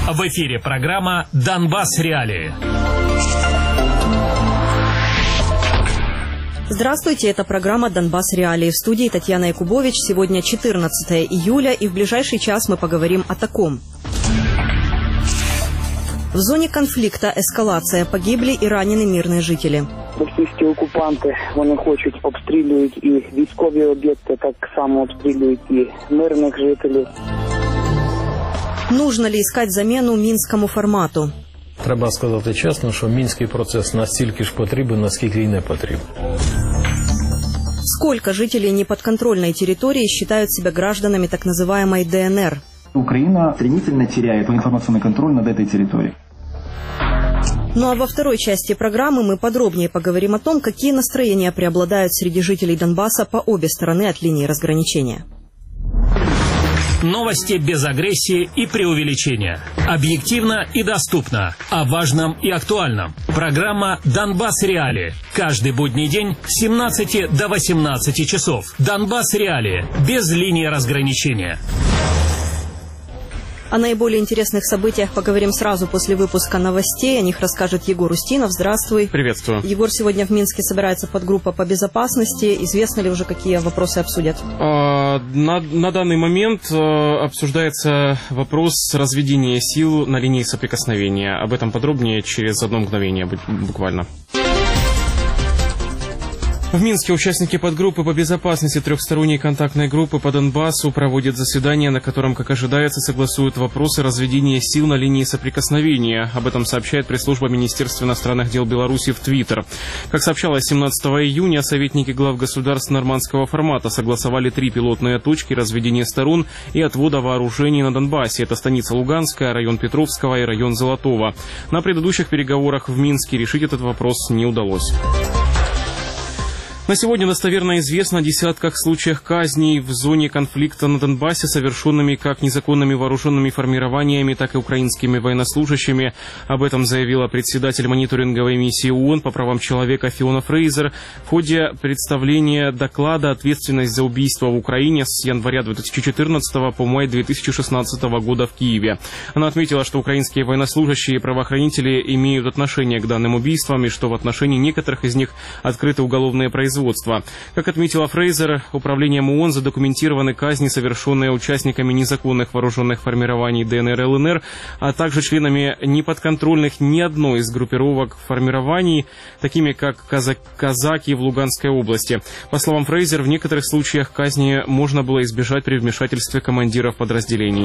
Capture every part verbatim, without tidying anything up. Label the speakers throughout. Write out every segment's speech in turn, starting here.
Speaker 1: В эфире программа «Донбасс. Реалии».
Speaker 2: Здравствуйте, это программа «Донбасс. Реалии». В студии Татьяна Якубович. Сегодня четырнадцатое июля, и в ближайший час мы поговорим о таком. В зоні конфлікту ескалація. Погибли і ранені мирні жителі.
Speaker 3: Російські окупанти, вони хочуть обстрілюють і військові об'єкти, так само обстрілюють і мирних жителів.
Speaker 2: Нужно ли искать замену мінському формату?
Speaker 4: Треба сказати чесно, що мінський процес настільки ж потрібен, наскільки й не потрібен.
Speaker 2: Сколько жителей неподконтрольной территории считают себя гражданами так называемой ДНР?
Speaker 5: Украина стремительно теряет информационный контроль над этой территорией.
Speaker 2: Ну а во второй части программы мы подробнее поговорим о том, какие настроения преобладают среди жителей Донбасса по обе стороны от линии разграничения.
Speaker 1: Новости без агрессии и преувеличения. Объективно и доступно. О важном и актуальном. Программа «Донбасс. Реалии». Каждый будний день с семнадцати до восемнадцати часов. «Донбасс. Реалии». Без линии разграничения.
Speaker 2: О наиболее интересных событиях поговорим сразу после выпуска новостей. О них расскажет Егор Устинов. Здравствуй.
Speaker 6: Приветствую.
Speaker 2: Егор, сегодня в Минске собирается подгруппа по безопасности. Известно ли уже, какие вопросы обсудят?
Speaker 6: А, на, на данный момент а, обсуждается вопрос разведения сил на линии соприкосновения. Об этом подробнее через одно мгновение буквально. В Минске участники подгруппы по безопасности трехсторонней контактной группы по Донбассу проводят заседание, на котором, как ожидается, согласуют вопросы разведения сил на линии соприкосновения. Об этом сообщает пресс-служба Министерства иностранных дел Беларуси в Твиттер. Как сообщалось, семнадцатого июня советники глав государств нормандского формата согласовали три пилотные точки разведения сторон и отвода вооружений на Донбассе. Это станица Луганская, район Петровского и район Золотого. На предыдущих переговорах в Минске решить этот вопрос не удалось. На сегодня достоверно известно о десятках случаях казней в зоне конфликта на Донбассе, совершенными как незаконными вооруженными формированиями, так и украинскими военнослужащими. Об этом заявила председатель мониторинговой миссии ООН по правам человека Фиона Фрейзер в ходе представления доклада «Ответственность за убийство в Украине» с января две тысячи четырнадцатого по май две тысячи шестнадцатого года в Киеве. Она отметила, что украинские военнослужащие и правоохранители имеют отношение к данным убийствам и что в отношении некоторых из них открыты уголовные производства. Как отметила Фрейзер, управлением ООН задокументированы казни, совершенные участниками незаконных вооруженных формирований ДНР и ЛНР, а также членами неподконтрольных ни одной из группировок формирований, такими как казак- казаки в Луганской области. По словам Фрейзер, в некоторых случаях казни можно было избежать при вмешательстве командиров подразделений.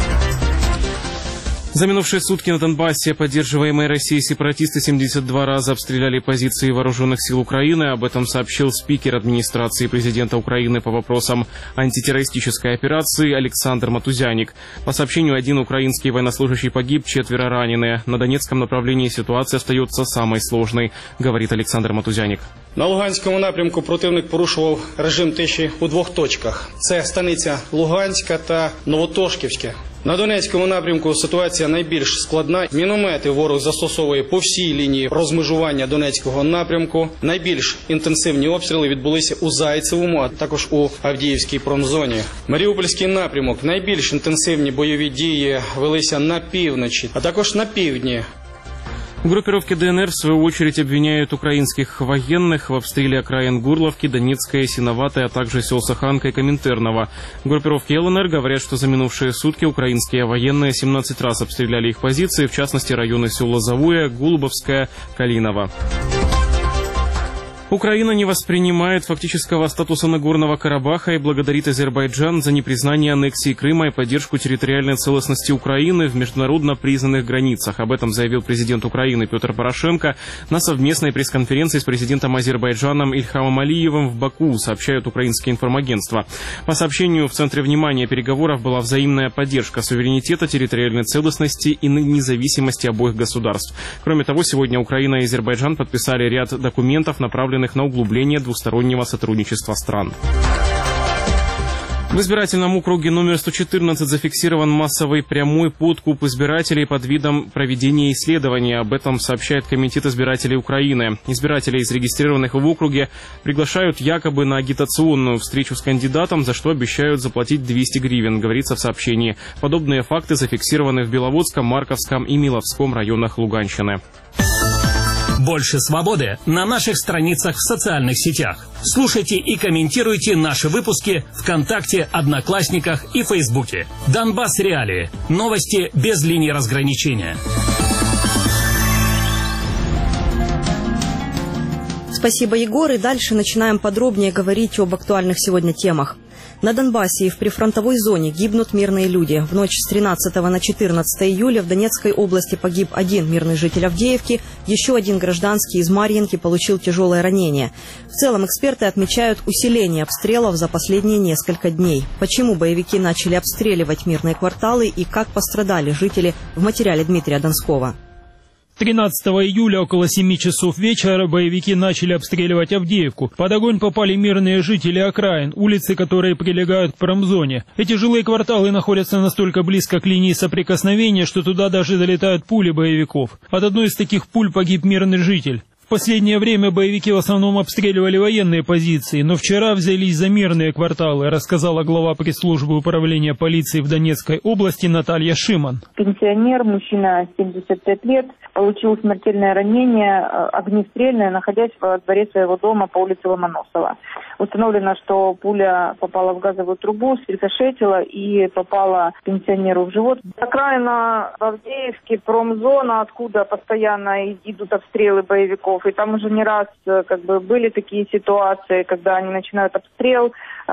Speaker 6: За минувшие сутки на Донбассе поддерживаемые Россией сепаратисты семьдесят два раза обстреляли позиции вооруженных сил Украины. Об этом сообщил спикер администрации президента Украины по вопросам антитеррористической операции Александр Матузяник. По сообщению, один украинский военнослужащий погиб, четверо ранены. На Донецком направлении ситуация остается самой сложной, говорит Александр Матузяник.
Speaker 7: На Луганському напрямку противник порушував режим тиші у двох точках. Це станиця Луганська та Новотошківське. На Донецькому напрямку ситуація найбільш складна. Міномети ворог застосовує по всій лінії розмежування Донецького напрямку. Найбільш інтенсивні обстріли відбулися у Зайцевому, а також у Авдіївській промзоні. Маріупольський напрямок. Найбільш інтенсивні бойові дії велися на півночі, а також на півдні.
Speaker 6: Группировки ДНР, в свою очередь, обвиняют украинских военных в обстреле окраин Гурловки, Донецкой, Синоватой, а также сел Саханка и Коминтерного. Группировки ЛНР говорят, что за минувшие сутки украинские военные семнадцать раз обстреляли их позиции, в частности, районы сел Лозовое, Голубовское, Калиново. Украина не воспринимает фактического статуса Нагорного Карабаха и благодарит Азербайджан за непризнание аннексии Крыма и поддержку территориальной целостности Украины в международно признанных границах. Об этом заявил президент Украины Петр Порошенко на совместной пресс-конференции с президентом Азербайджаном Ильхамом Алиевым в Баку, сообщают украинские информагентства. По сообщению, в центре внимания переговоров была взаимная поддержка суверенитета, территориальной целостности и независимости обоих государств. Кроме того, сегодня Украина и Азербайджан подписали ряд документов, направленных на углубление двустороннего сотрудничества стран. В избирательном округе номер сто четырнадцать зафиксирован массовый прямой подкуп избирателей под видом проведения исследования. Об этом сообщает Комитет избирателей Украины. Избирателей, зарегистрированных в округе, приглашают якобы на агитационную встречу с кандидатом, за что обещают заплатить двести гривен, говорится в сообщении. Подобные факты зафиксированы в Беловодском, Марковском и Миловском районах Луганщины.
Speaker 1: Больше свободы на наших страницах в социальных сетях. Слушайте и комментируйте наши выпуски ВКонтакте, Одноклассниках и Фейсбуке. Донбасс Реалии. Новости без линии разграничения.
Speaker 2: Спасибо, Егор. И дальше начинаем подробнее говорить об актуальных сегодня темах. На Донбассе и в прифронтовой зоне гибнут мирные люди. В ночь с тринадцатого на четырнадцатое июля в Донецкой области погиб один мирный житель Авдеевки, еще один гражданский из Марьинки получил тяжелое ранение. В целом эксперты отмечают усиление обстрелов за последние несколько дней. Почему боевики начали обстреливать мирные кварталы и как пострадали жители, в материале Дмитрия Донского.
Speaker 8: тринадцатого июля около семи часов вечера боевики начали обстреливать Авдеевку. Под огонь попали мирные жители окраин, улицы, которые прилегают к промзоне. Эти жилые кварталы находятся настолько близко к линии соприкосновения, что туда даже долетают пули боевиков. От одной из таких пуль погиб мирный житель. В последнее время боевики в основном обстреливали военные позиции, но вчера взялись за мирные кварталы, рассказала глава пресс-службы управления полиции в Донецкой области Наталья Шиман.
Speaker 9: Пенсионер, мужчина семьдесят пять лет, получил смертельное ранение, огнестрельное, находясь во дворе своего дома по улице Ломоносова. Установлено, что пуля попала в газовую трубу, срикошетила и попала пенсионеру в живот. Окраина в Авдеевке, промзона, откуда постоянно идут обстрелы боевиков. И там уже не раз как бы были такие ситуации, когда они начинают обстрел,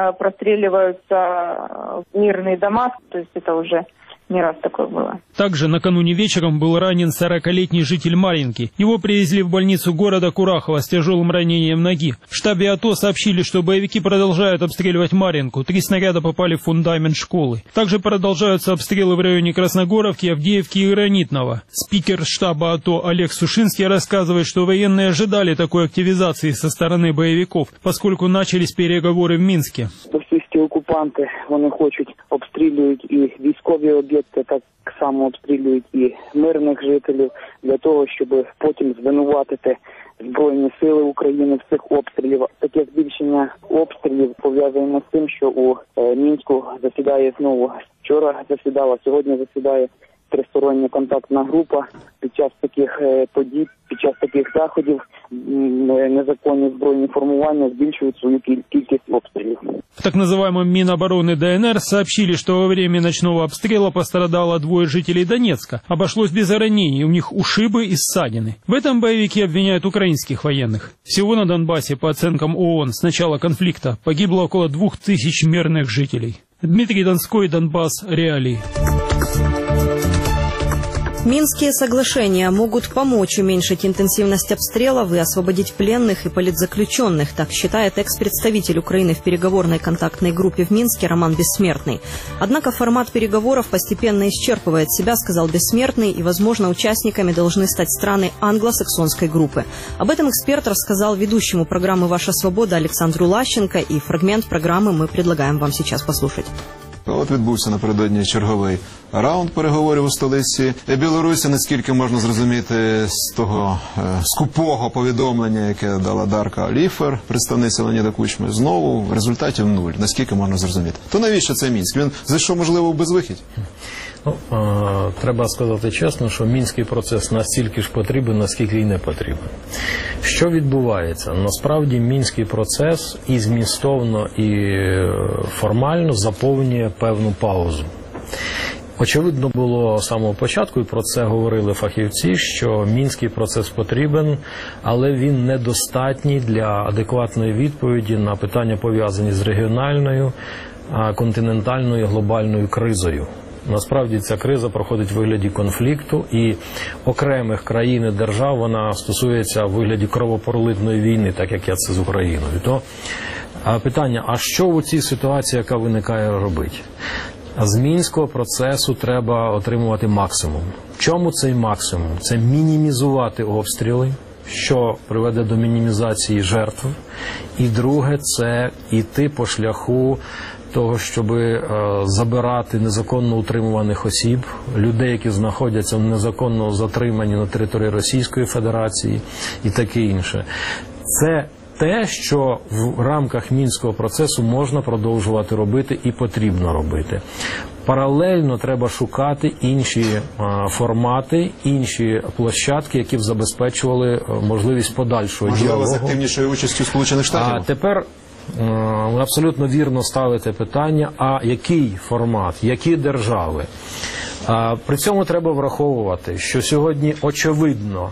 Speaker 9: простреливаются мирные дома, то есть это уже не раз такое было.
Speaker 8: Также накануне вечером был ранен сорокалетний житель Марьинки. Его привезли в больницу города Курахова с тяжелым ранением ноги. В штабе АТО сообщили, что боевики продолжают обстреливать Марьинку. Три снаряда попали в фундамент школы. Также продолжаются обстрелы в районе Красногоровки, Авдеевки и Гранитного. Спикер штаба АТО Олег Сушинский рассказывает, что военные ожидали такой активизации со стороны боевиков, поскольку начались переговоры в Минске.
Speaker 3: Російські окупанти, вони хочуть обстрілюють і військові об'єкти, так само обстрілюють і мирних жителів, для того, щоб потім звинуватити Збройні сили України в цих обстрілів. Таке збільшення обстрілів пов'язано з тим, що у Мінську засідає знову. Вчора засідала, сьогодні засідає тристороння контактна група. Під час таких подій, під час таких заходів незаконні збройні формування збільшують свою кількість обстрелов.
Speaker 8: В так называемом Минобороны ДНР сообщили, что во время ночного обстрела пострадало двое жителей Донецка. Обошлось без ранений, у них ушибы и ссадины. В этом боевики обвиняют украинских военных. Всего на Донбассе, по оценкам ООН, с начала конфликта погибло около двух тысяч мирных жителей. Дмитрий Донской, Донбасс, Реалии.
Speaker 2: Минские соглашения могут помочь уменьшить интенсивность обстрелов и освободить пленных и политзаключенных, так считает экс-представитель Украины в переговорной контактной группе в Минске Роман Бессмертный. Однако формат переговоров постепенно исчерпывает себя, сказал Бессмертный, и, возможно, участниками должны стать страны англосаксонской группы. Об этом эксперт рассказал ведущему программы «Ваша свобода» Александру Лащенко, и фрагмент программы мы предлагаем вам сейчас послушать.
Speaker 10: От відбувся напередодні черговий раунд переговорів у столиці Білорусі. Наскільки можна зрозуміти з того е, скупого повідомлення, яке дала Дарка Ліфер, представниця Леоніда Кучми, знову результатів нуль. Наскільки можна зрозуміти? То навіщо це Мінськ? Він зайшов, можливо, в безвихідь?
Speaker 4: Ну, е, треба сказати чесно, що мінський процес настільки ж потрібен, наскільки й не потрібен. Що відбувається? Насправді мінський процес і змістовно, і формально заповнює певну паузу. Очевидно було з самого початку, і про це говорили фахівці, що мінський процес потрібен, але він недостатній для адекватної відповіді на питання, пов'язані з регіональною, континентальною, глобальною кризою. Насправді ця криза проходить в вигляді конфлікту, і окремих країн і держав вона стосується в вигляді кровопролитної війни, так як я це з Україною. То питання, а що у цій ситуації, яка виникає, робити? З мінського процесу треба отримувати максимум. В чому цей максимум? Це мінімізувати обстріли, що приведе до мінімізації жертв. І друге – це йти по шляху того, щоб забирати незаконно утримуваних осіб, людей, які знаходяться в незаконному затриманні на території Російської Федерації і таке інше. Це те, що в рамках Мінського процесу можна продовжувати робити і потрібно робити. Паралельно треба шукати інші а, формати, інші площадки, які б забезпечували можливість подальшого
Speaker 10: Можливо,
Speaker 4: діалогу.
Speaker 10: з активнішою участю Сполучених Штатів?
Speaker 4: А тепер ви абсолютно вірно ставите питання, а який формат, які держави? А, при цьому треба враховувати, що сьогодні очевидно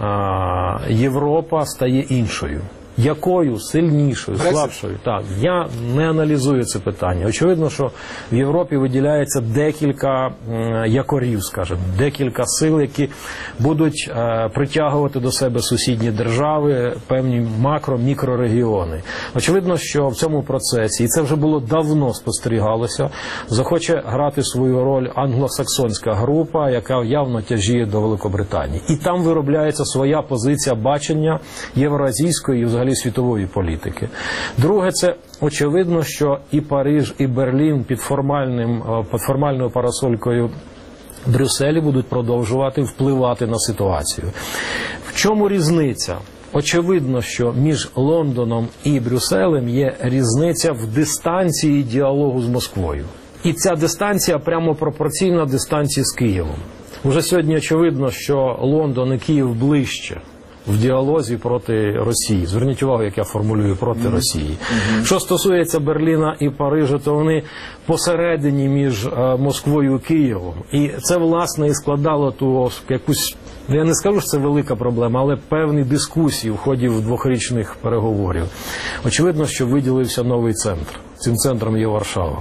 Speaker 4: а, Європа стає іншою. Якою? Сильнішою, слабшою? Так, я не аналізую це питання. Очевидно, що в Європі виділяється декілька якорів, скажімо, декілька сил, які будуть е, притягувати до себе сусідні держави, певні макро-мікрорегіони. Очевидно, що в цьому процесі, і це вже було давно спостерігалося, захоче грати свою роль англосаксонська група, яка явно тяжіє до Великобританії. І там виробляється своя позиція бачення євразійської і взагалі світової політики. Друге, це очевидно, що і Париж, і Берлін під формальним, під формальною парасолькою Брюсселі будуть продовжувати впливати на ситуацію. В чому різниця? Очевидно, що між Лондоном і Брюсселем є різниця в дистанції діалогу з Москвою. І ця дистанція прямо пропорційна дистанції з Києвом. Уже сьогодні очевидно, що Лондон і Київ ближче в діалозі проти Росії. Зверніть увагу, як я формулюю, проти mm-hmm. Росії. Mm-hmm. Що стосується Берліна і Парижа, то вони посередині між е, Москвою і Києвом. І це, власне, і складало ту якусь, я не скажу, що це велика проблема, але певні дискусії в ході двохрічних переговорів. Очевидно, що виділився новий центр. Цим центром є Варшава.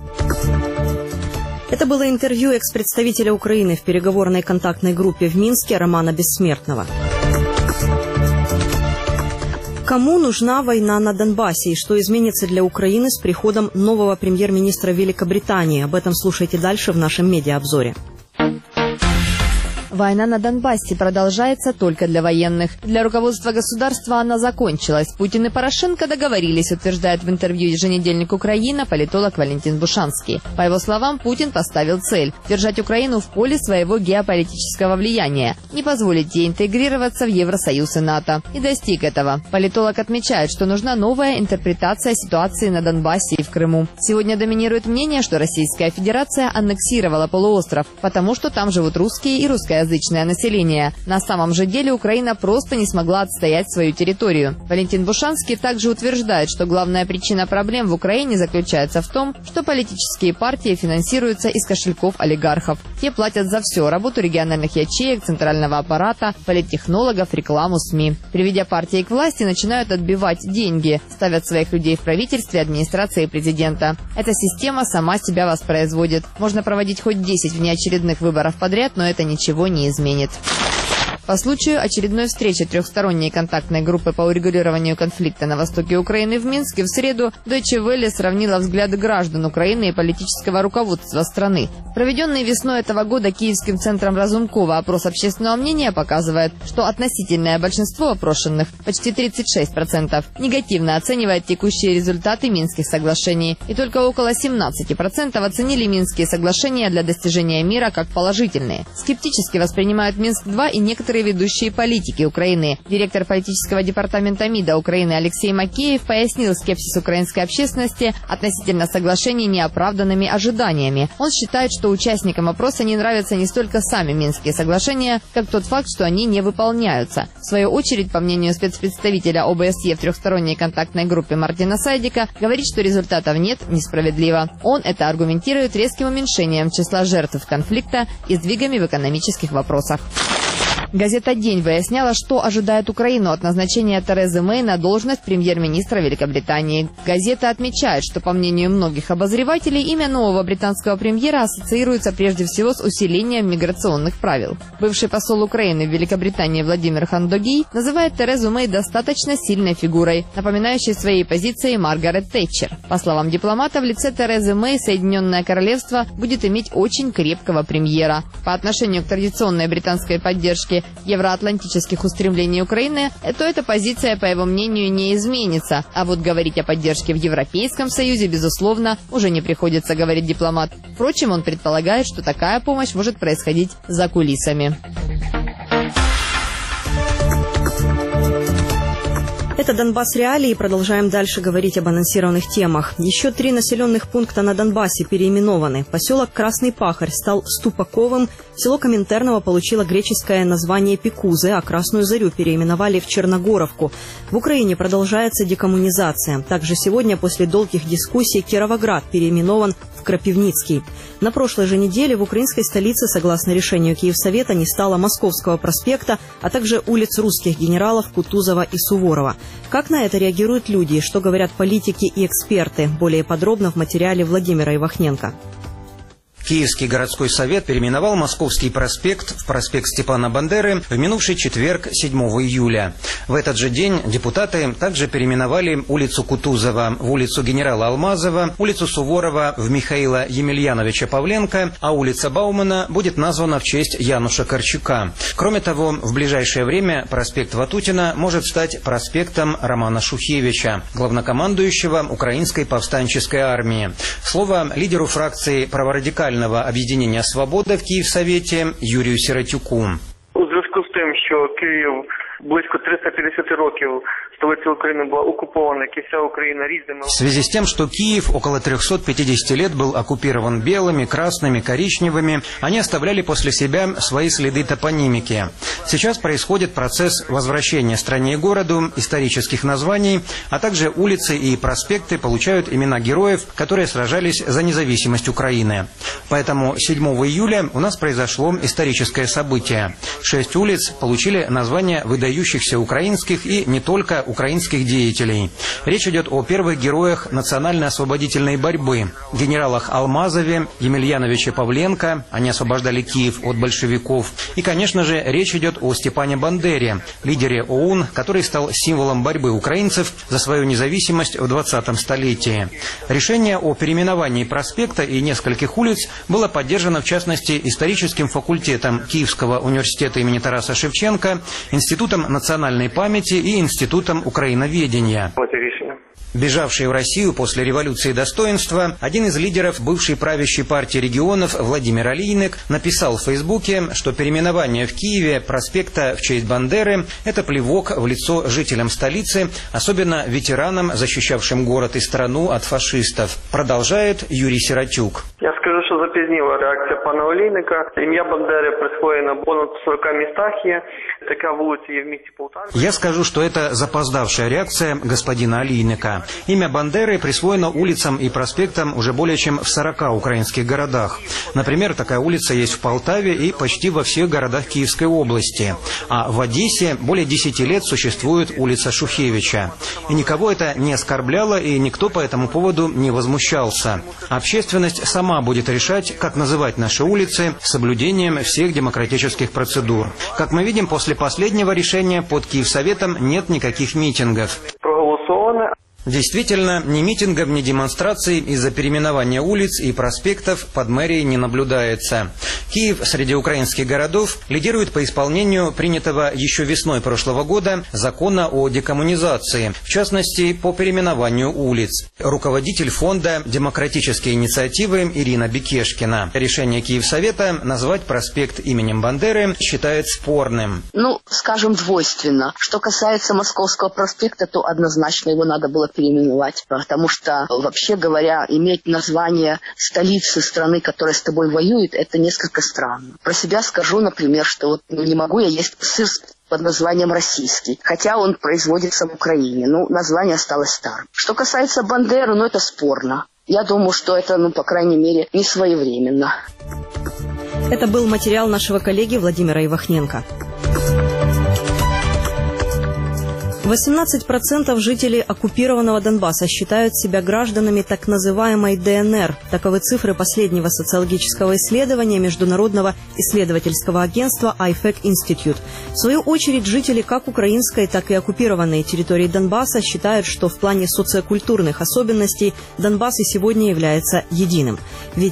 Speaker 2: Это было интервью экс-представителя Украины в переговорной контактной группе в Минске Романа Бессмертного. Кому нужна война на Донбассе и что изменится для Украины с приходом нового премьер-министра Великобритании? Об этом слушайте дальше в нашем медиаобзоре.
Speaker 11: Война на Донбассе продолжается только для военных. Для руководства государства она закончилась. Путин и Порошенко договорились, утверждает в интервью еженедельник «Украина» политолог Валентин Бушанский. По его словам, Путин поставил цель – держать Украину в поле своего геополитического влияния, не позволить ей интегрироваться в Евросоюз и НАТО. И достиг этого. Политолог отмечает, что нужна новая интерпретация ситуации на Донбассе и в Крыму. Сегодня доминирует мнение, что Российская Федерация аннексировала полуостров, потому что там живут русские и русскоязычные язычное население. На самом же деле Украина просто не смогла отстоять свою территорию. Валентин Бушанский также утверждает, что главная причина проблем в Украине заключается в том, что политические партии финансируются из кошельков олигархов. Те платят за все – работу региональных ячеек, центрального аппарата, политтехнологов, рекламу СМИ. Приведя партии к власти, начинают отбивать деньги, ставят своих людей в правительстве, администрации президента. Эта система сама себя воспроизводит. Можно проводить хоть десять внеочередных выборов подряд, но это ничего не не изменит. По случаю очередной встречи трехсторонней контактной группы по урегулированию конфликта на востоке Украины в Минске в среду Deutsche Welle сравнила взгляды граждан Украины и политического руководства страны. Проведенный весной этого года Киевским центром Разумкова опрос общественного мнения показывает, что относительное большинство опрошенных, почти тридцать шесть процентов, негативно оценивает текущие результаты Минских соглашений. И только около семнадцать процентов оценили Минские соглашения для достижения мира как положительные. Скептически воспринимают Минск-два и некоторые ведущие политики Украины. Директор политического департамента МИДа Украины Алексей Макеев пояснил скепсис украинской общественности относительно соглашений неоправданными ожиданиями. Он считает, что участникам опроса не нравятся не столько сами Минские соглашения, как тот факт, что они не выполняются. В свою очередь, по мнению спецпредставителя ОБСЕ в трехсторонней контактной группе Мартина Сайдика, говорит, что результатов нет, несправедливо. Он это аргументирует резким уменьшением числа жертв конфликта и сдвигами в экономических вопросах. Газета «День» выясняла, что ожидает Украину от назначения Терезы Мэй на должность премьер-министра Великобритании. Газета отмечает, что, по мнению многих обозревателей, имя нового британского премьера ассоциируется прежде всего с усилением миграционных правил. Бывший посол Украины в Великобритании Владимир Хандогий называет Терезу Мэй достаточно сильной фигурой, напоминающей своей позиции Маргарет Тэтчер. По словам дипломата, в лице Терезы Мэй Соединенное Королевство будет иметь очень крепкого премьера. По отношению к традиционной британской поддержке поддержки евроатлантических устремлений Украины, то эта позиция, по его мнению, не изменится. А вот говорить о поддержке в Европейском Союзе, безусловно, уже не приходится, говорит дипломат. Впрочем, он предполагает, что такая помощь может происходить за кулисами.
Speaker 2: Это «Донбасс Реалии». Продолжаем дальше говорить об анонсированных темах. Еще три населенных пункта на Донбассе переименованы. Поселок Красный Пахарь стал Ступаковым. Село Коминтерново получило греческое название Пекузы, а Красную Зарю переименовали в Черногоровку. В Украине продолжается декоммунизация. Также сегодня, после долгих дискуссий, Кировоград переименован в Крапивницкий. На прошлой же неделе в украинской столице, согласно решению Киевсовета, не стало Московского проспекта, а также улиц русских генералов Кутузова и Суворова. Как на это реагируют люди и что говорят политики и эксперты? Более подробно в материале Владимира Ивахненко.
Speaker 12: Киевский городской совет переименовал Московский проспект в проспект Степана Бандеры в минувший четверг, седьмого июля. В этот же день депутаты также переименовали улицу Кутузова в улицу генерала Алмазова, улицу Суворова в Михаила Емельяновича Павленко, а улица Баумана будет названа в честь Януша Корчука. Кроме того, в ближайшее время проспект Ватутина может стать проспектом Романа Шухевича, главнокомандующего Украинской повстанческой армии. Слово лидеру фракции праворадикального об'єднання «Свобода» в Київсовєті Юрію Сиротюку.
Speaker 13: У зв'язку з тим, що Київ близько триста п'ятдесят років столиця України была оккупована, как и вся Украина, різними...
Speaker 12: В связи с тем, что Киев около трехсот пятидесяти лет был оккупирован белыми, красными, коричневыми, они оставляли после себя свои следы топонимики. Сейчас происходит процесс возвращения стране и городу исторических названий, а также улицы и проспекты получают имена героев, которые сражались за независимость Украины. Поэтому седьмого июля у нас произошло историческое событие. Шесть улиц получили названия выдающихся украинских и не только украинских деятелей. Речь идет о первых героях национально-освободительной борьбы, генералах Алмазове, Емельяновиче Павленко, они освобождали Киев от большевиков. И, конечно же, речь идет о Степане Бандере, лидере ОУН, который стал символом борьбы украинцев за свою независимость в двадцатом столетии. Решение о переименовании проспекта и нескольких улиц было поддержано, в частности, историческим факультетом Киевского университета имени Тараса Шевченко, Институтом национальной памяти и Институтом украиноведения. Бежавший в Россию после революции достоинства, один из лидеров бывшей правящей партии регионов Владимир Алийник написал в Фейсбуке, что переименование в Киеве проспекта в честь Бандеры – это плевок в лицо жителям столицы, особенно ветеранам, защищавшим город и страну от фашистов. Продолжает Юрий Сиротюк.
Speaker 13: Я скажу, що запізніла реакція пана Олійника. Ім'я Бандери присвоєно понад сорока містах є. Така вулиця є в місті Полтаві.
Speaker 12: Я скажу, что это запоздавшая реакция господина Алийника. Имя Бандеры присвоено улицам и проспектам уже более чем в сорока украинских городах. Например, такая улица есть в Полтаве и почти во всех городах Киевской области. А в Одессе более десяти лет существует улица Шухевича. И никого это не оскорбляло, и никто по этому поводу не возмущался. Общественность сама будет решать, как называть наши улицы с соблюдением всех демократических процедур. Как мы видим, после последнего решения под Киевсоветом нет никаких митингов.
Speaker 13: Проголосовано.
Speaker 12: Действительно, ни митингов, ни демонстраций из-за переименования улиц и проспектов под мэрией не наблюдается. Киев среди украинских городов лидирует по исполнению принятого еще весной прошлого года закона о декоммунизации, в частности, по переименованию улиц. Руководитель фонда «Демократические инициативы» Ирина Бекешкина решение Киевсовета назвать проспект именем Бандеры считает спорным.
Speaker 14: Ну, скажем, двойственно. Что касается Московского проспекта, то однозначно его надо было переименовать, потому что, вообще говоря, иметь название столицы страны, которая с тобой воюет, это несколько странно. Про себя скажу, например, что вот ну, не могу я есть сыр под названием российский, хотя он производится в Украине. Ну, название осталось старым. Что касается Бандеры, ну, это спорно. Я думаю, что это, ну, по крайней мере, не своевременно.
Speaker 2: Это был материал нашего коллеги Владимира Ивахненко. восемнадцать процентов жителей оккупированного Донбасса считают себя гражданами так называемой ДНР. Таковы цифры последнего социологического исследования Международного исследовательского агентства ай фэк Institute. В свою очередь, жители как украинской, так и оккупированной территории Донбасса считают, что в плане социокультурных особенностей Донбасс и сегодня является единым. Ведь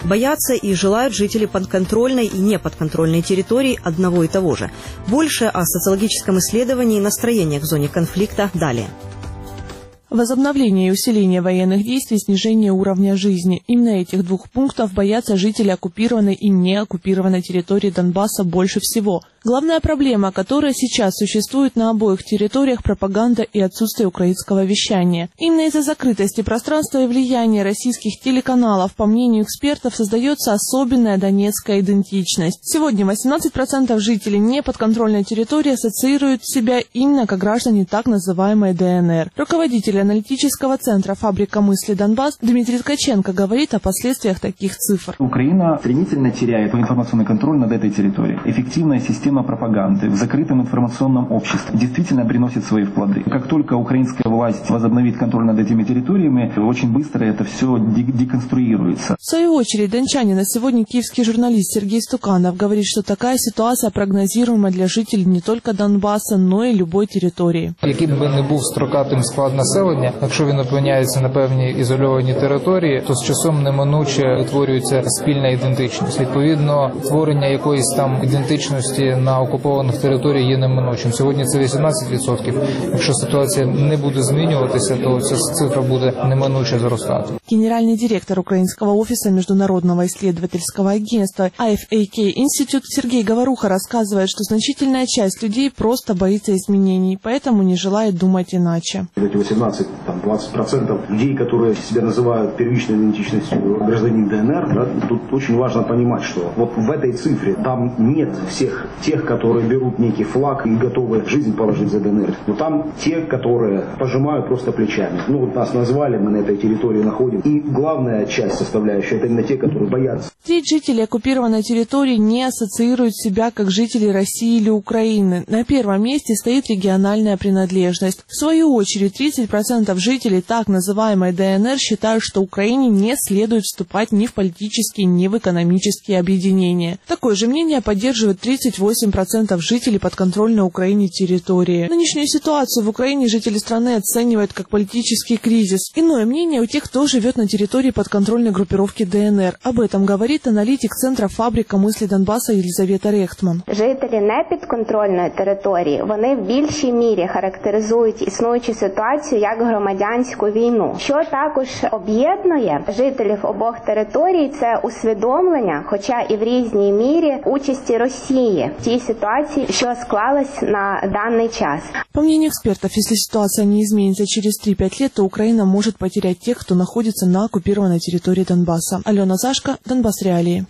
Speaker 2: Боятся и желают жители подконтрольной и неподконтрольной территорий одного и того же. Больше о социологическом исследовании и настроениях в зоне конфликта далее.
Speaker 15: Возобновление и усиление военных действий, снижение уровня жизни. Именно этих двух пунктов боятся жители оккупированной и неоккупированной территории Донбасса больше всего. Главная проблема, которая сейчас существует на обоих территориях – пропаганда и отсутствие украинского вещания. Именно из-за закрытости пространства и влияния российских телеканалов, по мнению экспертов, создается особенная донецкая идентичность. Сегодня восемнадцать процентов жителей неподконтрольной территории ассоциируют себя именно как граждане так называемой ДНР. Руководитель аналитического центра «Фабрика мысли Донбасс» Дмитрий Ткаченко говорит о последствиях таких цифр.
Speaker 5: Украина стремительно теряет информационный контроль над этой территорией. Эффективная система пропаганды в закрытом информационном обществе действительно приносит свои плоды. Как только украинская власть возобновит контроль над этими территориями, очень быстро это все деконструируется.
Speaker 15: В свою очередь, дончанин, а сегодня киевский журналист Сергей Стуканов говорит, что такая ситуация прогнозируема для жителей не только Донбасса, но и любой территории.
Speaker 16: Яким би не був строкатим склад населення, якщо він опиняється на певній ізольованій території, то з часом неминуче утворюється спільна ідентичність. Відповідно, творення якоїсь там ідентичності на окупованих територіях є неминучим. Сьогодні це вісімнадцять відсотків. Якщо ситуація не буде змінюватися, то ця цифра буде неминуче зростати.
Speaker 15: Генеральный директор украинского офиса Международного исследовательского агентства ай эф эй кей Institute Сергей Говоруха рассказывает, что значительная часть людей просто боится изменений, поэтому не желает думать иначе.
Speaker 17: Эти восемнадцать-двадцать процентов людей, которые себя называют первичной идентичностью гражданин ДНР, да, тут очень важно понимать, что вот в этой цифре там нет всех тех, которые берут некий флаг и готовы жизнь положить за ДНР. Но там те, которые пожимают просто плечами. Ну вот нас назвали, мы на этой территории находим. И главная часть составляющая, это именно те, которые боятся.
Speaker 15: Треть жителей оккупированной территории не ассоциируют себя как жители России или Украины. На первом месте стоит региональная принадлежность. В свою очередь, тридцать процентов жителей так называемой ДНР считают, что Украине не следует вступать ни в политические, ни в экономические объединения. Такое же мнение поддерживает тридцать восемь процентов жителей подконтрольной Украине территории. Нынешнюю ситуацию в Украине жители страны оценивают как политический кризис. Иное мнение у тех, кто живет на территории подконтрольной группировки ДНР. Об этом говорит аналитик Центра «Фабрика мысли Донбасса» Елизавета Рехтман.
Speaker 18: Жителі непідконтрольної території, вони в більшій мірі характеризують існуючу ситуацію як громадянську війну. Що також об'єднує жителів обох територій, це усвідомлення, хоча і в різній мірі, участі Росії в тій ситуації, що склалась на даний час.
Speaker 15: По мнению экспертов, если ситуация не изменится через три-пять лет, то Украина может потерять тех, кто находится на оккупированной территории Донбасса. Алена Зашко, Донбасс Реалии.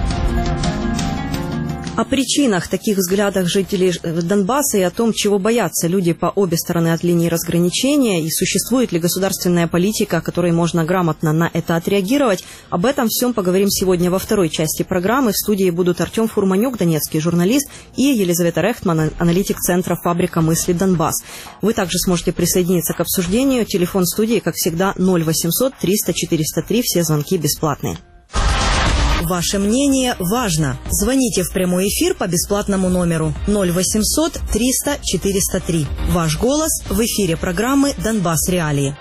Speaker 2: О причинах таких взглядов жителей Донбасса и о том, чего боятся люди по обе стороны от линии разграничения и существует ли государственная политика, которой можно грамотно на это отреагировать, об этом всем поговорим сегодня во второй части программы. В студии будут Артем Фурманюк, донецкий журналист, и Елизавета Рехтман, аналитик Центра «Фабрика мысли Донбасс». Вы также сможете присоединиться к обсуждению. Телефон студии, как всегда, ноль восемьсот триста четыреста три. Все звонки бесплатные.
Speaker 19: Ваше мнение важно. Звоните в прямой эфир по бесплатному номеру ноль восемьсот триста четыреста три. Ваш голос в эфире программы «Донбасс Реалии».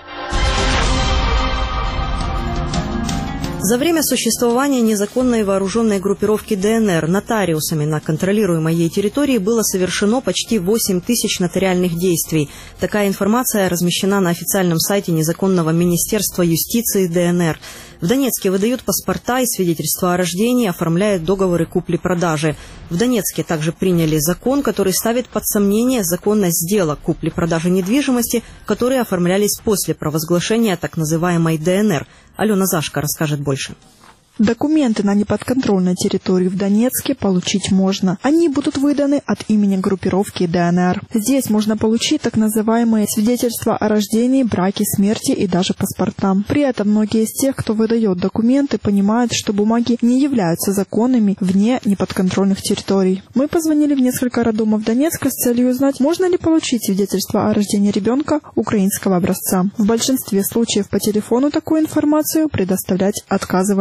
Speaker 2: За время существования незаконной вооруженной группировки ДНР нотариусами на контролируемой ей территории было совершено почти восемь тысяч нотариальных действий. Такая информация размещена на официальном сайте незаконного Министерства юстиции ДНР. В Донецке выдают паспорта и свидетельства о рождении, оформляют договоры купли-продажи. В Донецке также приняли закон, который ставит под сомнение законность сделок купли-продажи недвижимости, которые оформлялись после провозглашения так называемой ДНР. Алена Зашко расскажет больше.
Speaker 20: Документы на неподконтрольной территории в Донецке получить можно. Они будут выданы от имени группировки ДНР. Здесь можно получить так называемые свидетельства о рождении, браке, смерти и даже паспорта. При этом многие из тех, кто выдает документы, понимают, что бумаги не являются законными вне неподконтрольных территорий. Мы позвонили в несколько роддомов Донецка с целью узнать, можно ли получить свидетельство о рождении ребенка украинского образца. В большинстве случаев по телефону такую информацию предоставлять отказывались. Но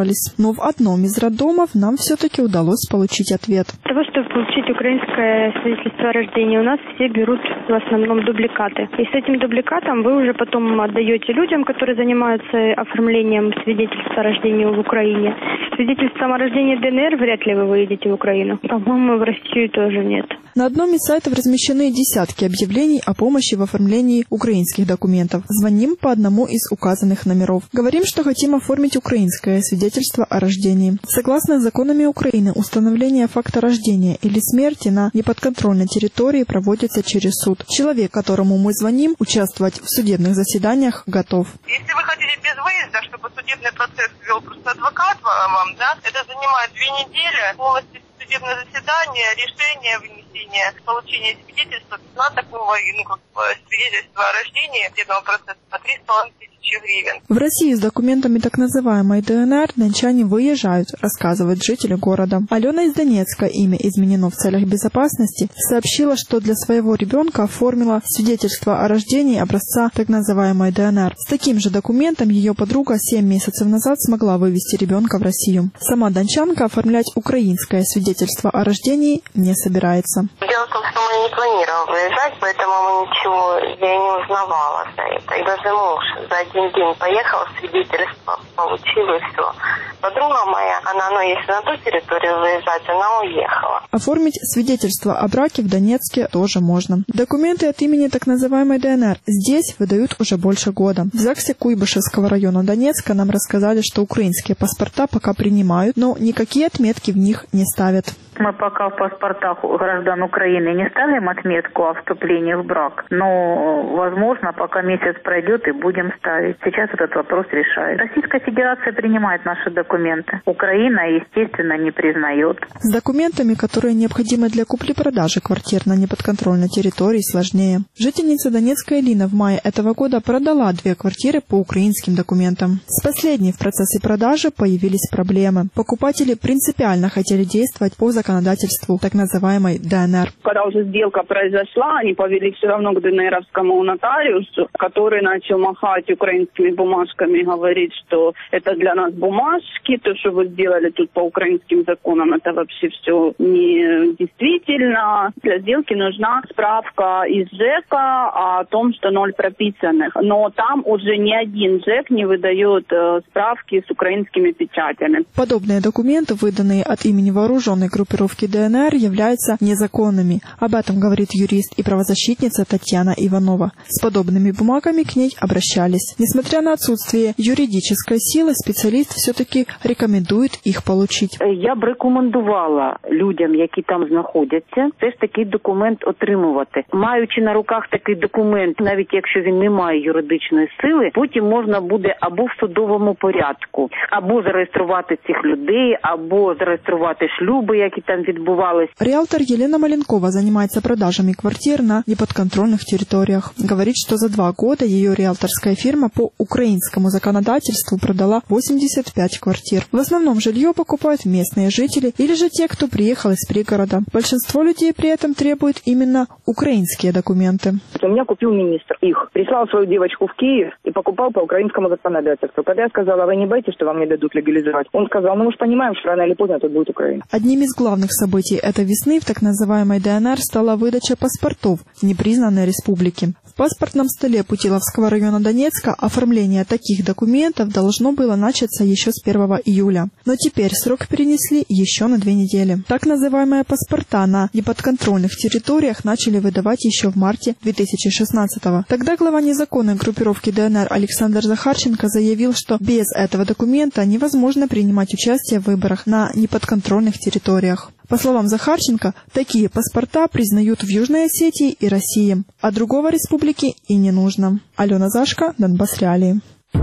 Speaker 20: но в одном из роддомов нам все-таки удалось получить ответ.
Speaker 21: Для того, чтобы получить украинское свидетельство о рождении, у нас все берут в основном дубликаты. И с этим дубликатом вы уже потом отдаете людям, которые занимаются оформлением свидетельства о рождении в Украине. Свидетельством о рождении ДНР вряд ли вы выедете в Украину. По-моему, в Россию тоже нет.
Speaker 20: На одном из сайтов размещены десятки объявлений о помощи в оформлении украинских документов. Звоним по одному из указанных номеров. Говорим, что хотим оформить украинское свидетельство о рождении. Согласно законами Украины, установление факта рождения или смерти на неподконтрольной территории проводится через суд. Человек, которому мы звоним, участвовать в судебных заседаниях готов.
Speaker 22: Если вы хотите без выезда, чтобы судебный процесс вел просто адвокат вам, да, это занимает две недели, полностью судебное заседание, решение, вынесение, получение свидетельства на такого, ну, как свидетельства о рождении судебного процесса по три с половиной тысячи гривен.
Speaker 20: В России с документами так называемой ДНР дончане выезжают, рассказывают жители города. Алена из Донецка, имя изменено в целях безопасности, сообщила, что для своего ребенка оформила свидетельство о рождении образца так называемой ДНР. С таким же документом ее подруга семь месяцев назад смогла вывести ребенка в Россию. Сама дончанка оформлять украинское свидетельство о рождении не собирается.
Speaker 22: Дело в том, что мы не планировали выезжать, поэтому мы ничего, я не узнавала за это. И даже муж за один день поехал, свидетельство получил и все. Подруга моя, она, ну, если на ту территорию выезжать, она уехала.
Speaker 20: Оформить свидетельство о браке в Донецке тоже можно. Документы от имени так называемой ДНР здесь выдают уже больше года. В ЗАГСе Куйбышевского района Донецка нам рассказали, что украинские паспорта пока принимают, но никакие отметки в них не ставят.
Speaker 23: Мы пока в паспортах граждан Украины не ставим отметку о вступлении в брак, но, возможно, пока месяц пройдет и будем ставить. Сейчас этот вопрос решает. Российская Федерация принимает наши документы. Украина, естественно, не признает.
Speaker 20: С документами, которые необходимы для купли-продажи квартир на неподконтрольной территории, сложнее. Жительница Донецка Элина в мае этого года продала две квартиры по украинским документам. С последней в процессе продажи появились проблемы. Покупатели принципиально хотели действовать по законодательству. законодательству так называемой ДНР.
Speaker 24: Когда уже сделка произошла, они повели все равно к ДНРовскому нотариусу, который начал махать украинскими бумажками и говорить, что это для нас бумажки, то, что вы сделали тут по украинским законам, это вообще все не действительно. Для сделки нужна справка из ЖЭКа о том, что ноль прописанных. Но там уже ни один ЖЭК не выдает э, справки с украинскими печатями.
Speaker 20: Подобные документы, выданные от имени вооруженной группировки ДНР, являются незаконными. Об этом говорит юрист и правозащитница Татьяна Иванова. С подобными бумагами к ней обращались. Несмотря на отсутствие юридической силы, специалист все-таки рекомендует их получить.
Speaker 25: Я б рекомендувала людям, які там знаходяться, все ж такий документ отримувати. Маючи на руках такий документ, навіть якщо він не має юридичної сили, потім можна буде або в судовому порядку, або зареєструвати цих людей, або зареєструвати шлюби, які там відбувались.
Speaker 20: Риэлтор Елена Маленкова занимается продажами квартир на неподконтрольных территориях. Говорит, что за два года ее риэлторская фирма по украинскому законодательству продала восемьдесят пять квартир. В основном жилье покупают местные жители или же те, кто приехал из пригорода. Большинство людей при этом требует именно украинские документы.
Speaker 24: У меня купил министр их. Прислал свою девочку в Киев и покупал по украинскому законодательству. Когда я сказала, вы не боитесь, что вам не дадут легализовать? Он сказал, ну мы же понимаем, что рано или поздно тут будет Украина.
Speaker 20: Одним из главных событий этой весны в так называемой ДНР стала выдача паспортов в непризнанной республике. В паспортном столе Путиловского района Донецка оформление таких документов должно было начаться еще с первого июля. Но теперь срок перенесли еще на две недели. Так называемые паспорта на неподконтрольных территориях начали выдавать еще в марте две тысячи шестнадцатого. Тогда глава незаконной группировки ДНР Александр Захарченко заявил, что без этого документа невозможно принимать участие в выборах на неподконтрольных территориях. По словам Захарченко, такие паспорта признают в Южной Осетии и России, а другого республике и не нужно. Алена Зашко, Донбасс Реалии.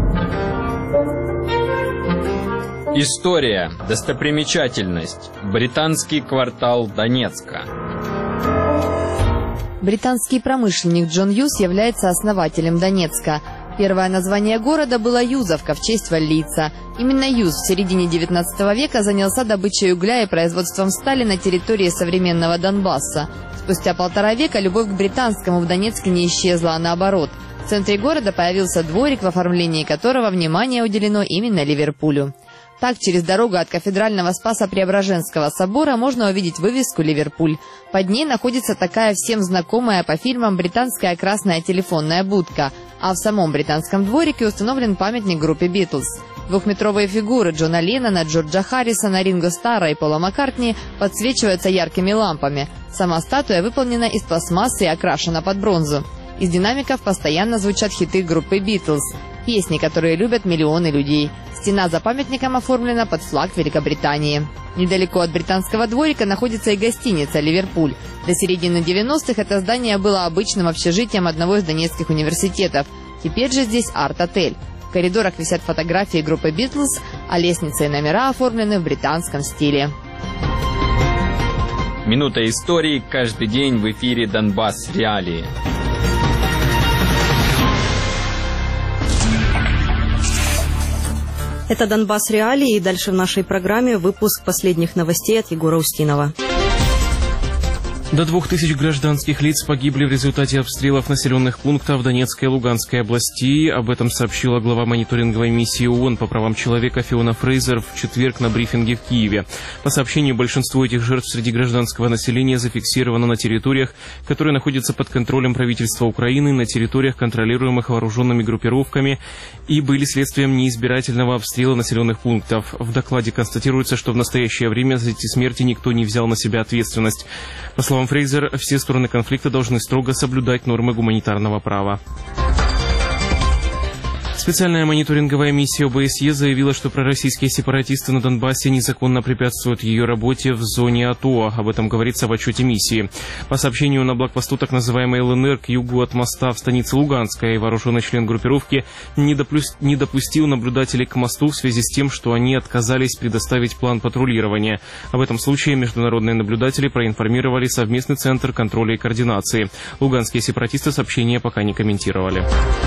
Speaker 26: История, достопримечательность, британский квартал Донецка.
Speaker 11: Британский промышленник Джон Юз является основателем Донецка. Первое название города было Юзовка в честь валлийца. Именно Юз в середине девятнадцатого века занялся добычей угля и производством стали на территории современного Донбасса. Спустя полтора века любовь к британскому в Донецке не исчезла, а наоборот. В центре города появился дворик, в оформлении которого внимание уделено именно Ливерпулю. Так, через дорогу от кафедрального Спаса-Преображенского собора можно увидеть вывеску «Ливерпуль». Под ней находится такая всем знакомая по фильмам британская красная телефонная будка, а в самом британском дворике установлен памятник группе «Битлз». Двухметровые фигуры Джона Леннона, Джорджа Харрисона, Ринго Старра и Пола Маккартни подсвечиваются яркими лампами. Сама статуя выполнена из пластмассы и окрашена под бронзу. Из динамиков постоянно звучат хиты группы «Битлз», песни, которые любят миллионы людей. Стена за памятником оформлена под флаг Великобритании. Недалеко от британского дворика находится и гостиница «Ливерпуль». До середины девяностых это здание было обычным общежитием одного из донецких университетов. Теперь же здесь арт-отель. В коридорах висят фотографии группы «Битлз», а лестницы и номера оформлены в британском стиле.
Speaker 26: Минута истории каждый день в эфире «Донбасс Реалии».
Speaker 2: Это «Донбасс Реалии», и дальше в нашей программе выпуск последних новостей от Егора Устинова.
Speaker 1: До двух тысяч гражданских лиц погибли в результате обстрелов населенных пунктов Донецкой и Луганской областей. Об этом сообщила глава мониторинговой миссии ООН по правам человека Фиона Фрейзер в четверг на брифинге в Киеве. По сообщению, большинство этих жертв среди гражданского населения зафиксировано на территориях, которые находятся под контролем правительства Украины, на территориях, контролируемых вооруженными группировками, и были следствием неизбирательного обстрела населенных пунктов. В докладе констатируется, что в настоящее время за эти смерти никто не взял на себя ответственность. По словам Фрейзер, все стороны конфликта должны строго соблюдать нормы гуманитарного права. Специальная мониторинговая миссия ОБСЕ заявила, что пророссийские сепаратисты на Донбассе незаконно препятствуют ее работе в зоне АТО. Об этом говорится в отчете миссии. По сообщению на блокпосту так называемой ЛНР к югу от моста в станице Луганская, вооруженный член группировки не, допу- не допустил наблюдателей к мосту в связи с тем, что они отказались предоставить план патрулирования. Об этом случае международные наблюдатели проинформировали совместный центр контроля и координации. Луганские сепаратисты сообщения пока не комментировали.